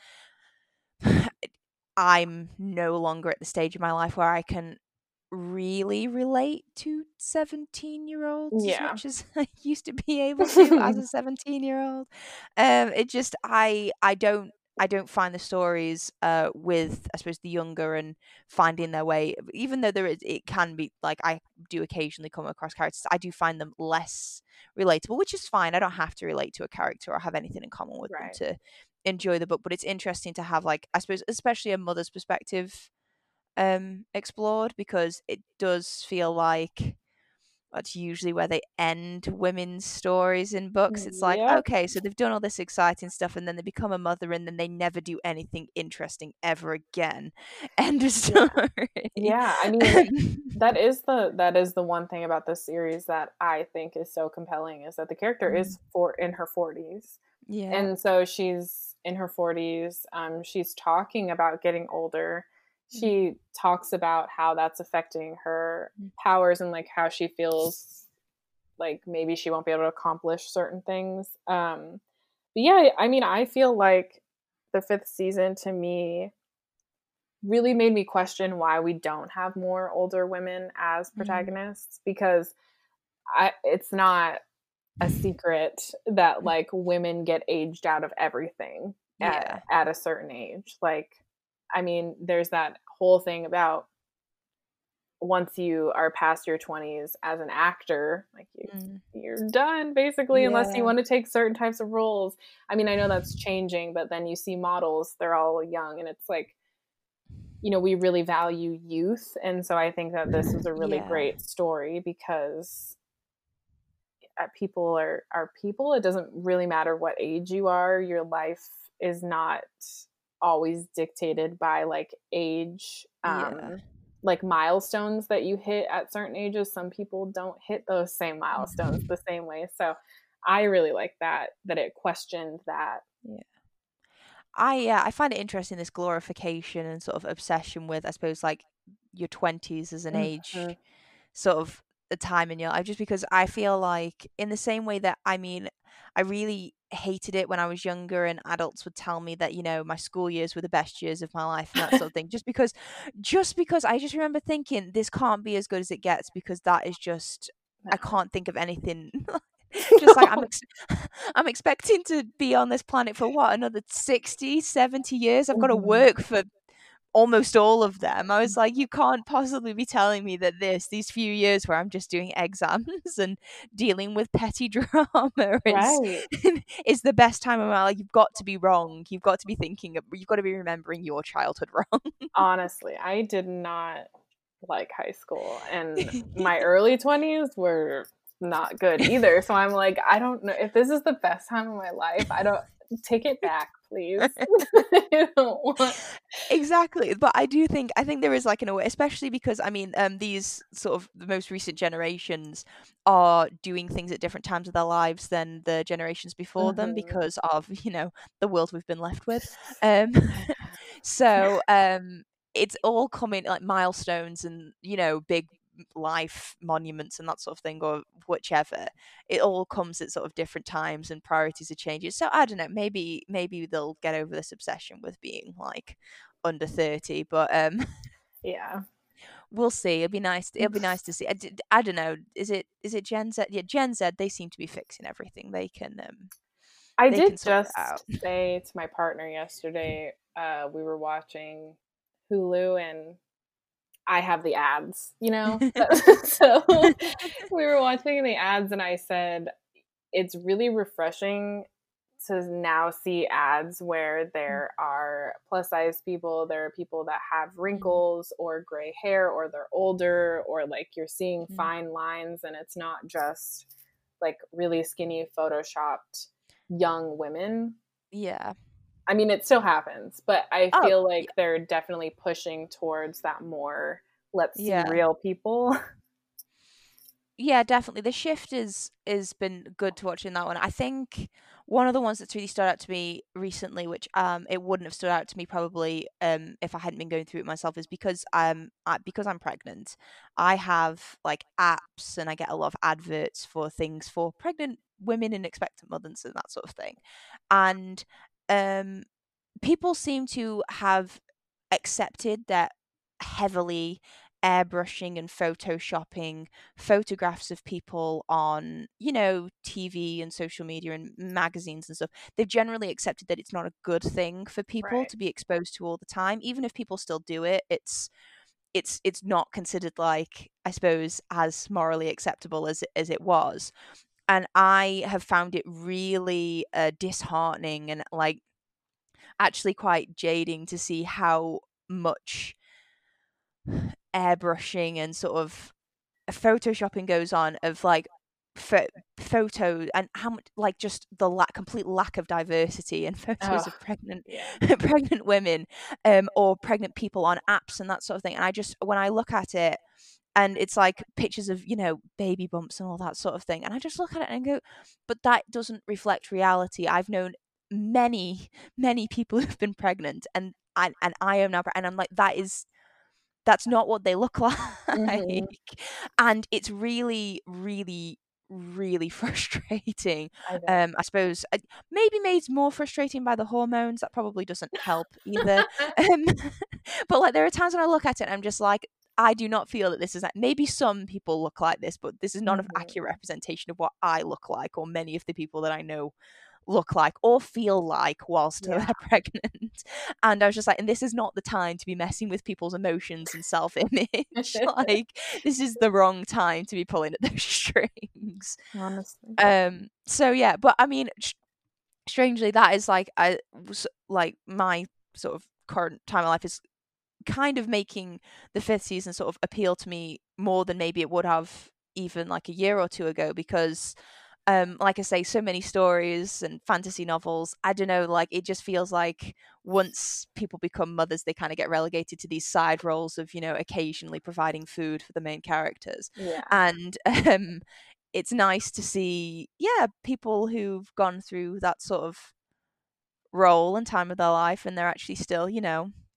I'm no longer at the stage of my life where I can really relate to 17-year-olds as Yeah. much as I used to be able to as a 17-year-old. It just I don't find the stories with, I suppose, the younger and finding their way, even though it can be like I do occasionally come across characters, I do find them less relatable, which is fine. I don't have to relate to a character or have anything in common with them Right. to enjoy the book, but it's interesting to have, like, I suppose, especially a mother's perspective explored, because it does feel like that's usually where they end women's stories in books. It's like, Yep. okay, so they've done all this exciting stuff and then they become a mother and then they never do anything interesting ever again. End of Yeah. story. Yeah, I mean, that is the one thing about this series that I think is so compelling, is that the character Mm. is in her 40s. Yeah. And so she's in her 40s. She's talking about getting older. Mm. She talks about how that's affecting her Mm. powers, and like how she feels like maybe she won't be able to accomplish certain things. But yeah, I mean, I feel like the fifth season to me really made me question why we don't have more older women as Mm. protagonists, because it's not a secret that like women get aged out of everything Yeah. at a certain age. Like, I mean, there's that whole thing about once you are past your 20s as an actor, like Mm. you're done basically, unless you Yeah. want to take certain types of roles. I mean, I know that's changing, but then you see models, they're all young, and it's like, we really value youth. And so I think that this was a really Yeah. great story because people are people. It doesn't really matter what age you are. Your life is not always dictated by like age, Yeah. like milestones that you hit at certain ages. Some people don't hit those same milestones Mm. the same way. So I really like that it questioned that. Yeah. I find it interesting, this glorification and sort of obsession with, I suppose, like your 20s as an age, Mhm. sort of. a time in your life, just because I feel like in the same way that, I mean, I really hated it when I was younger and adults would tell me that, my school years were the best years of my life and that sort of thing, just because I just remember thinking this can't be as good as it gets, because that is just, I No. can't think of anything. Just like I'm expecting to be on this planet for what, another 60, 70 years. I've got to Mhm. work for almost all of them. I was like, you can't possibly be telling me that these few years where I'm just doing exams and dealing with petty drama Right. is the best time of my life. You've got to be wrong. You've got to be you've got to be remembering your childhood wrong. Honestly, I did not like high school, and my early 20s were not good either. So I'm like, I don't know if this is the best time of my life. I don't take it back, please. I don't want. Exactly, but I think there is like in a way, especially because I mean, these sort of the most recent generations are doing things at different times of their lives than the generations before them, Mhm. because of the world we've been left with. Um, so it's all coming like milestones and big life monuments and that sort of thing, or whichever. It all comes at sort of different times and priorities are changing. So I don't know, maybe they'll get over this obsession with being like under 30, but Yeah. we'll see. It'll be nice to see. I don't know, is it Gen Z? Yeah, Gen Z, they seem to be fixing everything. I They did can sort it just out. say to my partner yesterday, we were watching Hulu and I have the ads, so we were watching the ads, and I said, it's really refreshing to now see ads where there are plus size people, there are people that have Mm, wrinkles or gray hair, or they're older, or like you're seeing mm. fine lines, and it's not just like really skinny photoshopped young women. Yeah. I mean, it still happens, but I Oh, feel yeah. like they're definitely pushing towards that more let's see Yeah. real people. Yeah, definitely. The shift is been good to watch in that one. I think one of the ones that's really stood out to me recently, which it wouldn't have stood out to me probably if I hadn't been going through it myself, is because I'm pregnant. I have like apps and I get a lot of adverts for things for pregnant women and expectant mothers and that sort of thing. And um people seem to have accepted that heavily airbrushing and photoshopping photographs of people on, TV and social media and magazines and stuff. They've generally accepted that it's not a good thing for people Right. to be exposed to all the time. Even if people still do it, it's not considered, like, I suppose, as morally acceptable as it was. And I have found it really disheartening and like actually quite jading to see how much airbrushing and sort of photoshopping goes on of like pho- photo, and how much like just the complete lack of diversity in photos Oh, of pregnant yeah. pregnant women or pregnant people on apps and that sort of thing. And I just, when I look at it, and it's like pictures of baby bumps and all that sort of thing, and I just look at it and go, but that doesn't reflect reality. I've known many people who've been pregnant, and I am now and I'm like, that's not what they look like. Mhm. And it's really, really, really frustrating. I bet. I suppose maybe made more frustrating by the hormones. That probably doesn't help either. um, but like there are times when I look at it and I'm just like, I do not feel that this is like, maybe some people look like this, but this is not an Mhm. accurate representation of what I look like, or many of the people that I know look like or feel like whilst they're Yeah. pregnant. And I was just like, and this is not the time to be messing with people's emotions and self-image. Like, this is the wrong time to be pulling at those strings. Honestly. So yeah, but I mean, strangely, that is like, I was like, my sort of current time of life is kind of making the fifth season sort of appeal to me more than maybe it would have even like a year or two ago, because like I say, so many stories and fantasy novels, I don't know, like it just feels like once people become mothers, they kind of get relegated to these side roles of, occasionally providing food for the main characters. Yeah. And it's nice to see, yeah, people who've gone through that sort of role and time of their life, and they're actually still,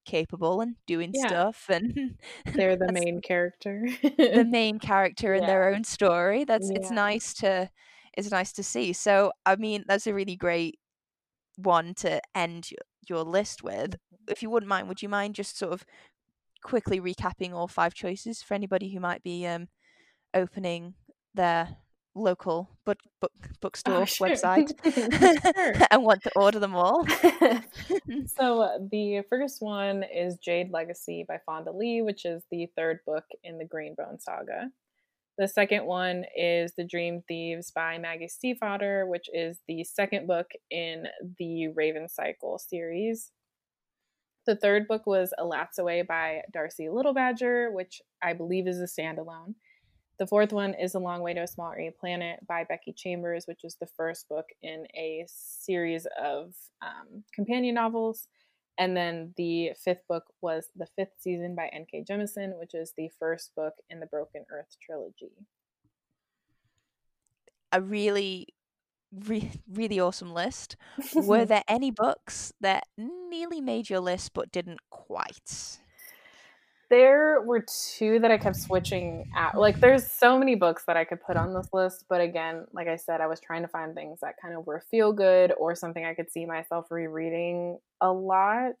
capable and doing Yeah, stuff, and they're the that's main character. the main character in Yeah, their own story. That's yeah. it's nice to see. So I mean, that's a really great one to end your list with. If you wouldn't mind, would you mind just sort of quickly recapping all five choices for anybody who might be opening their local Oh, bookstore sure. website Sure. and want to order them all? So the first one is Jade Legacy by Fonda Lee, which is the third book in the Greenbone saga. The second one is The Dream Thieves by Maggie Stiefvater, which is the second book in the Raven Cycle series. The third book was Elatsaway by Darcy Little Badger, which I believe is a standalone. The fourth one is A Long Way to a Small Area Planet by Becky Chambers, which is the first book in a series of companion novels. And then the fifth book was The Fifth Season by N.K. Jemisin, which is the first book in the Broken Earth trilogy. A really awesome list. Were there any books that nearly made your list but didn't quite? There were two that I kept switching out. Like, there's so many books that I could put on this list, but again, like I said, I was trying to find things that kind of were feel good or something I could see myself rereading a lot.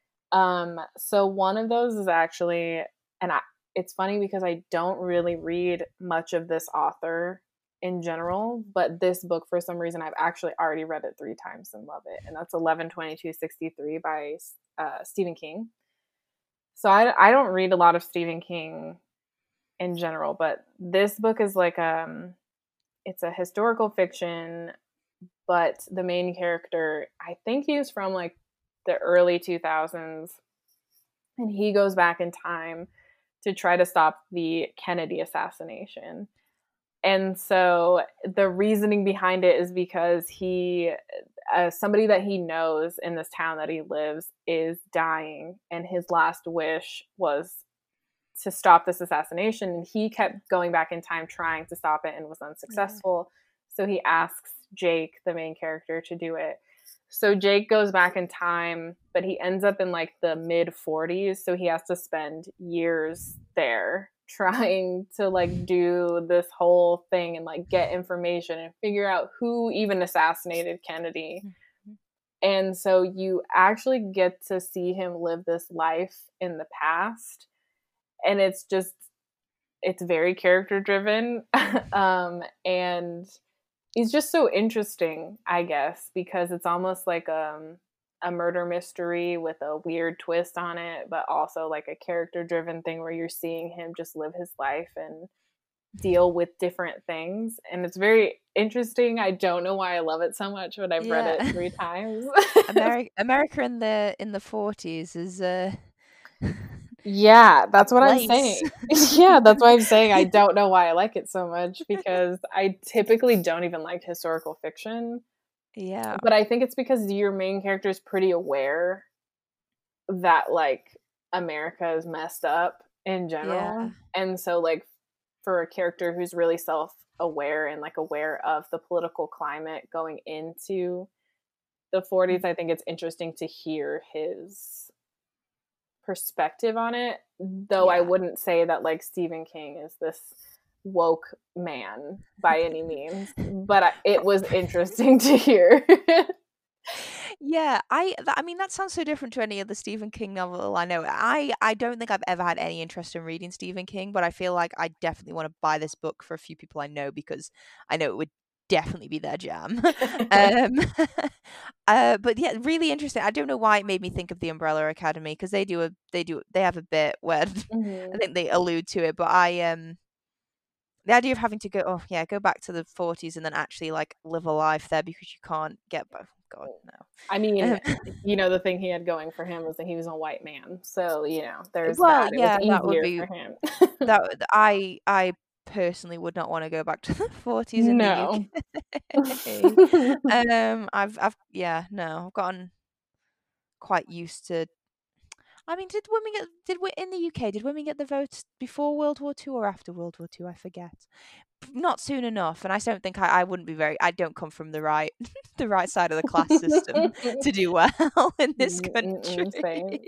So one of those is actually, and it's funny because I don't really read much of this author in general, but this book, for some reason, I've actually already read it 3 times and love it, and that's 11/22/63 by Stephen King. So I don't read a lot of Stephen King in general, but this book is like it's a historical fiction, but the main character, I think he's from like the early 2000s, and he goes back in time to try to stop the Kennedy assassination. And so the reasoning behind it is because somebody that he knows in this town that he lives is dying, and his last wish was to stop this assassination. And he kept going back in time trying to stop it and was unsuccessful. So he asks Jake, the main character, to do it. So Jake goes back in time, but he ends up in like the mid 40s. So he has to spend years there trying to like do this whole thing and like get information and figure out who even assassinated Kennedy. And so you actually get to see him live this life in the past. And it's very character driven. And he's just so interesting, I guess, because it's almost like a murder mystery with a weird twist on it, but also like a character driven thing where you're seeing him just live his life and deal with different things. And it's very interesting. I don't know why I love it so much, but I've read it Yeah. 3 times. America in the 40s is Yeah, a that's what I'm place. saying. Yeah, that's why I'm saying I don't know why I like it so much, because I typically don't even like historical fiction. Yeah. But I think it's because your main character is pretty aware that like America is messed up in Yeah. general. And so like for a character who's really self-aware and like aware of the political climate going into the 40s, I think it's interesting to hear his perspective on it, though I Yeah. wouldn't say that like Stephen King is this woke man by any means, but it was interesting to hear. Yeah, I mean that sounds so different to any other Stephen King novel I know. I don't think I've ever had any interest in reading Stephen King, but I feel like I definitely want to buy this book for a few people I know because I know it would definitely be their jam. um but yeah, really interesting. I don't know why it made me think of the Umbrella Academy because they have a bit where I Mhm. think they allude to it, but I the idea of having to go back to the 40s and then actually like live a life there because you can't get both. God, I mean, no. the thing he had going for him was that he was a white man. So, there's Well, that. It was yeah, that would easier be for him. I personally would not wanna go back to the 40s in the No. UK. I've yeah, no, I've gotten quite used to. I mean, did we in the UK, did women get the vote before World War II or after World War II? I forget. not soon enough, and I don't think I wouldn't be very. I don't come from the right the right side of the class system to do well in this country. Same.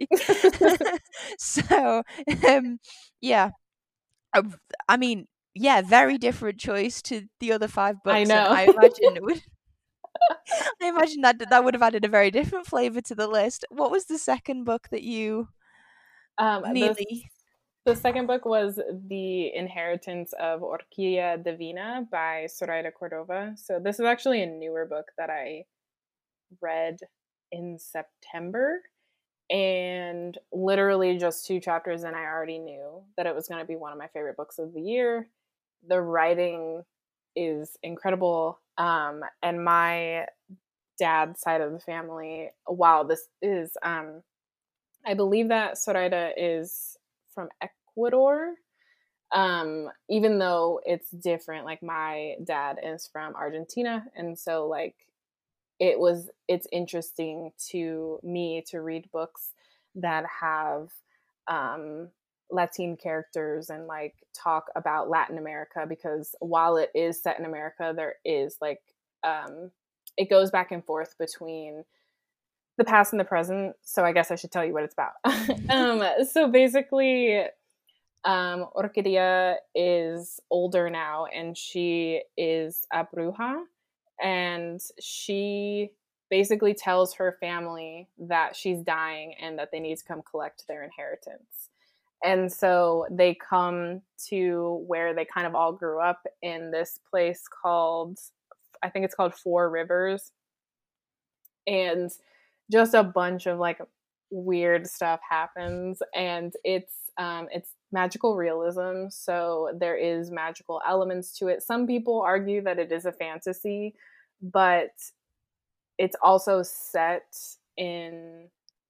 So, yeah, I, I mean, yeah, very different choice to the other five I books, and know. I imagine it would. I imagine that would have added a very different flavor to the list. What was the second book that you um, the nearly? the second book was The Inheritance of Orquídea Divina by Zoraida Cordova. So this is actually a newer book that I read in September, and literally just 2 chapters in, I already knew that it was going to be one of my favorite books of the year. The writing is incredible, and my dad's side of the family, while this is I believe that Zoraida is from Ecuador, even though it's different. Like, my dad is from Argentina, and so like it's interesting to me to read books that have um Latin characters and like talk about Latin America, because while it is set in America, there is like it goes back and forth between the past and the present. So I guess I should tell you what it's about. So basically, Orquídea is older now, and she is a bruja, and she basically tells her family that she's dying and that they need to come collect their inheritance. And so they come to where they kind of all grew up, in this place called, I think it's called Four Rivers. And just a bunch of like weird stuff happens, and it's magical realism, so there is magical elements to it. Some people argue that it is a fantasy, but it's also set in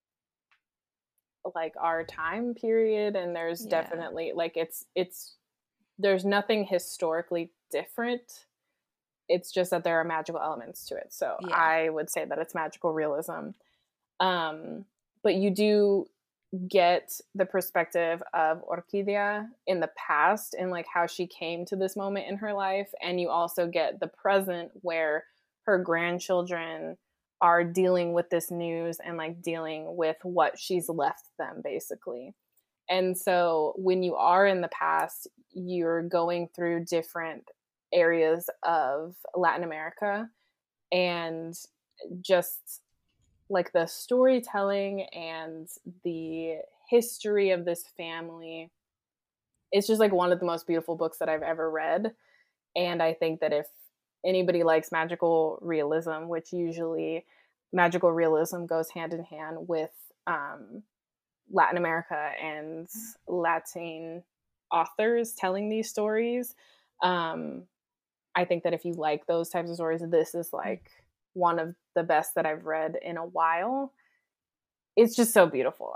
like our time period, and there's Yeah, definitely like it's there's nothing historically different. It's just that there are magical elements to it, so yeah. I would say that it's magical realism. um but you do get the perspective of Orquídea in the past, and like how she came to this moment in her life, and you also get the present where her grandchildren are dealing with this news and like dealing with what she's left them, basically. And so when you are in the past, you're going through different areas of Latin America, and just like the storytelling and the history of this family, it's just like one of the most beautiful books that I've ever read. And I think that if anybody likes magical realism, which usually magical realism goes hand in hand with Latin America and Latin authors telling these stories, um, I think that if you like those types of stories, this is like one of the best that I've read in a while. It's just so beautiful.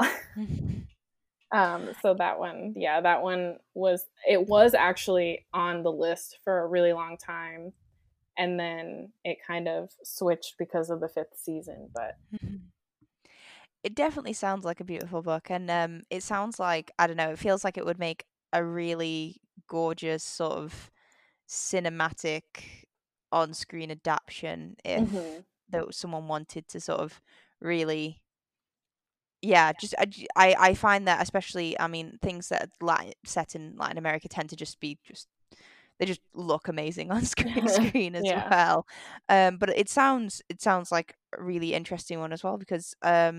So that one, yeah, that one was actually on the list for a really long time, and then it kind of switched because of the fifth season. But It definitely sounds like a beautiful book, and it sounds like, I don't know, it feels like it would make a really gorgeous sort of cinematic on-screen adaptation if mhm, someone wanted to sort of really, yeah, just I find that, especially, I mean, things that are set in Latin America tend to just be just, they just look amazing on screen as yeah, well. But it sounds like a really interesting one as well, because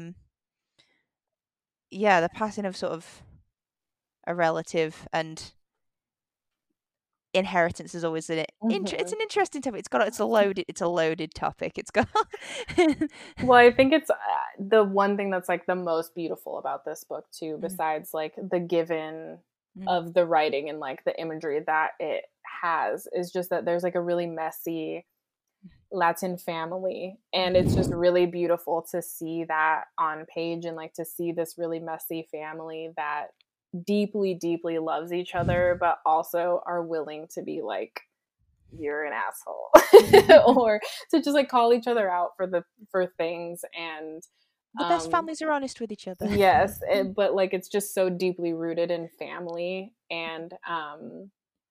yeah, the passing of sort of a relative and inheritance is always it's mhm. an interesting topic. It's a loaded topic. It's got Well, I think it's the one thing that's like the most beautiful about this book too, Mm, besides like the given mm, of the writing and like the imagery that it has, is just that there's like a really messy Latin family, and it's just mm. really beautiful to see that on page, and like to see this really messy family that deeply deeply loves each other, but also are willing to be like, you're an asshole, or to just like call each other out for things. And The best um families are honest with each other. yes, but like it's just so deeply rooted in family, and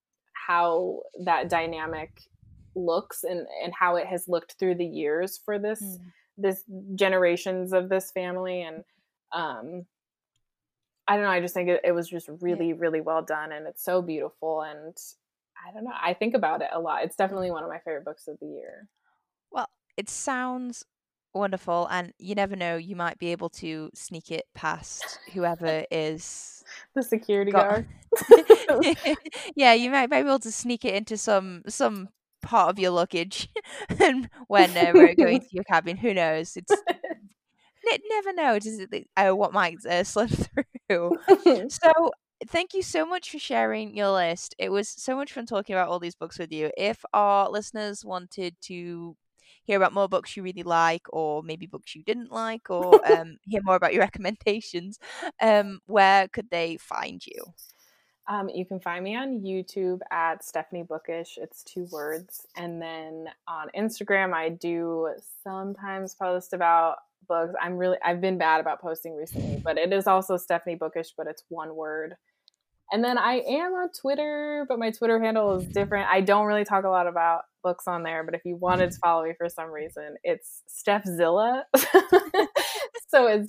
how that dynamic looks and how it has looked through the years for this generations of this family. And I don't know, I just think it was just really, really well done, and it's so beautiful. And I don't know, I think about it a lot. It's definitely one of my favorite books of the year. Well, it sounds wonderful, and you never know, you might be able to sneak it past whoever is The security got guard. yeah, you might be able to sneak it into some part of your luggage and when we're going to your cabin. Who knows? It's never know, does it, what might slip through. So thank you so much for sharing your list. It was so much fun talking about all these books with you. If our listeners wanted to hear about more books you really like, or maybe books you didn't like, or hear more about your recommendations, where could they find you? You can find me on YouTube at Stephanie Bookish. It's 2 words. And then on Instagram, I do sometimes post about books. I've been bad about posting recently, but it is also Stephanie Bookish, but it's 1 word. And then I am on Twitter, but my Twitter handle is different. I don't really talk a lot about books on there, but if you wanted to follow me for some reason, it's Stephzilla. So it's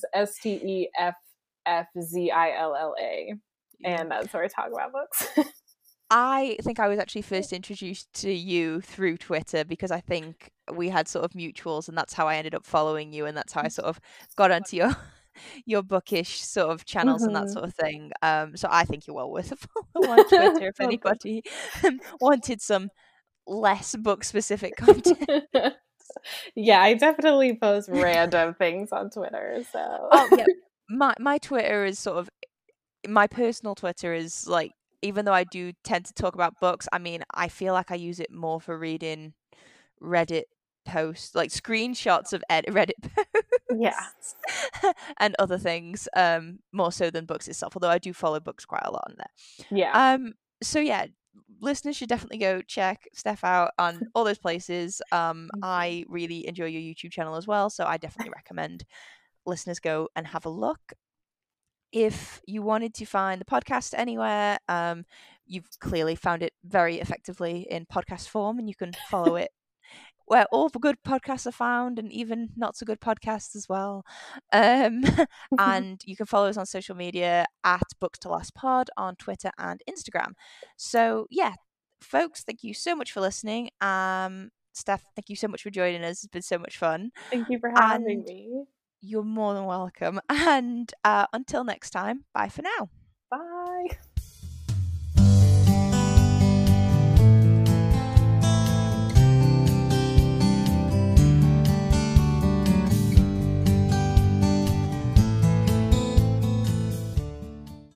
STEFFZILLA. And that's where I talk about books. I think I was actually first introduced to you through Twitter because I think we had sort of mutuals, and that's how I ended up following you, and that's how I sort of got onto your bookish sort of channels and that sort of thing. So I think you're well worth a follow on Twitter if anybody wanted some less book specific content. Yeah, I definitely post random things on Twitter. So yeah, my Twitter is sort of, my personal Twitter is like, even though I do tend to talk about books, I mean, I feel like I use it more for reading Reddit posts, like screenshots of Reddit posts, and other things, more so than books itself. Although I do follow books quite a lot on there. Yeah. So yeah, listeners should definitely go check Steph out on all those places. I really enjoy your YouTube channel as well, so I definitely recommend listeners go and have a look. If you wanted to find the podcast anywhere, you've clearly found it very effectively in podcast form, and you can follow it where all the good podcasts are found, and even not so good podcasts as well. And you can follow us on social media at Books to Last Pod on Twitter and Instagram. So yeah, folks, thank you so much for listening. Steph, thank you so much for joining us. It's been so much fun. Thank you for having me. You're more than welcome. And until next time, bye for now. Bye.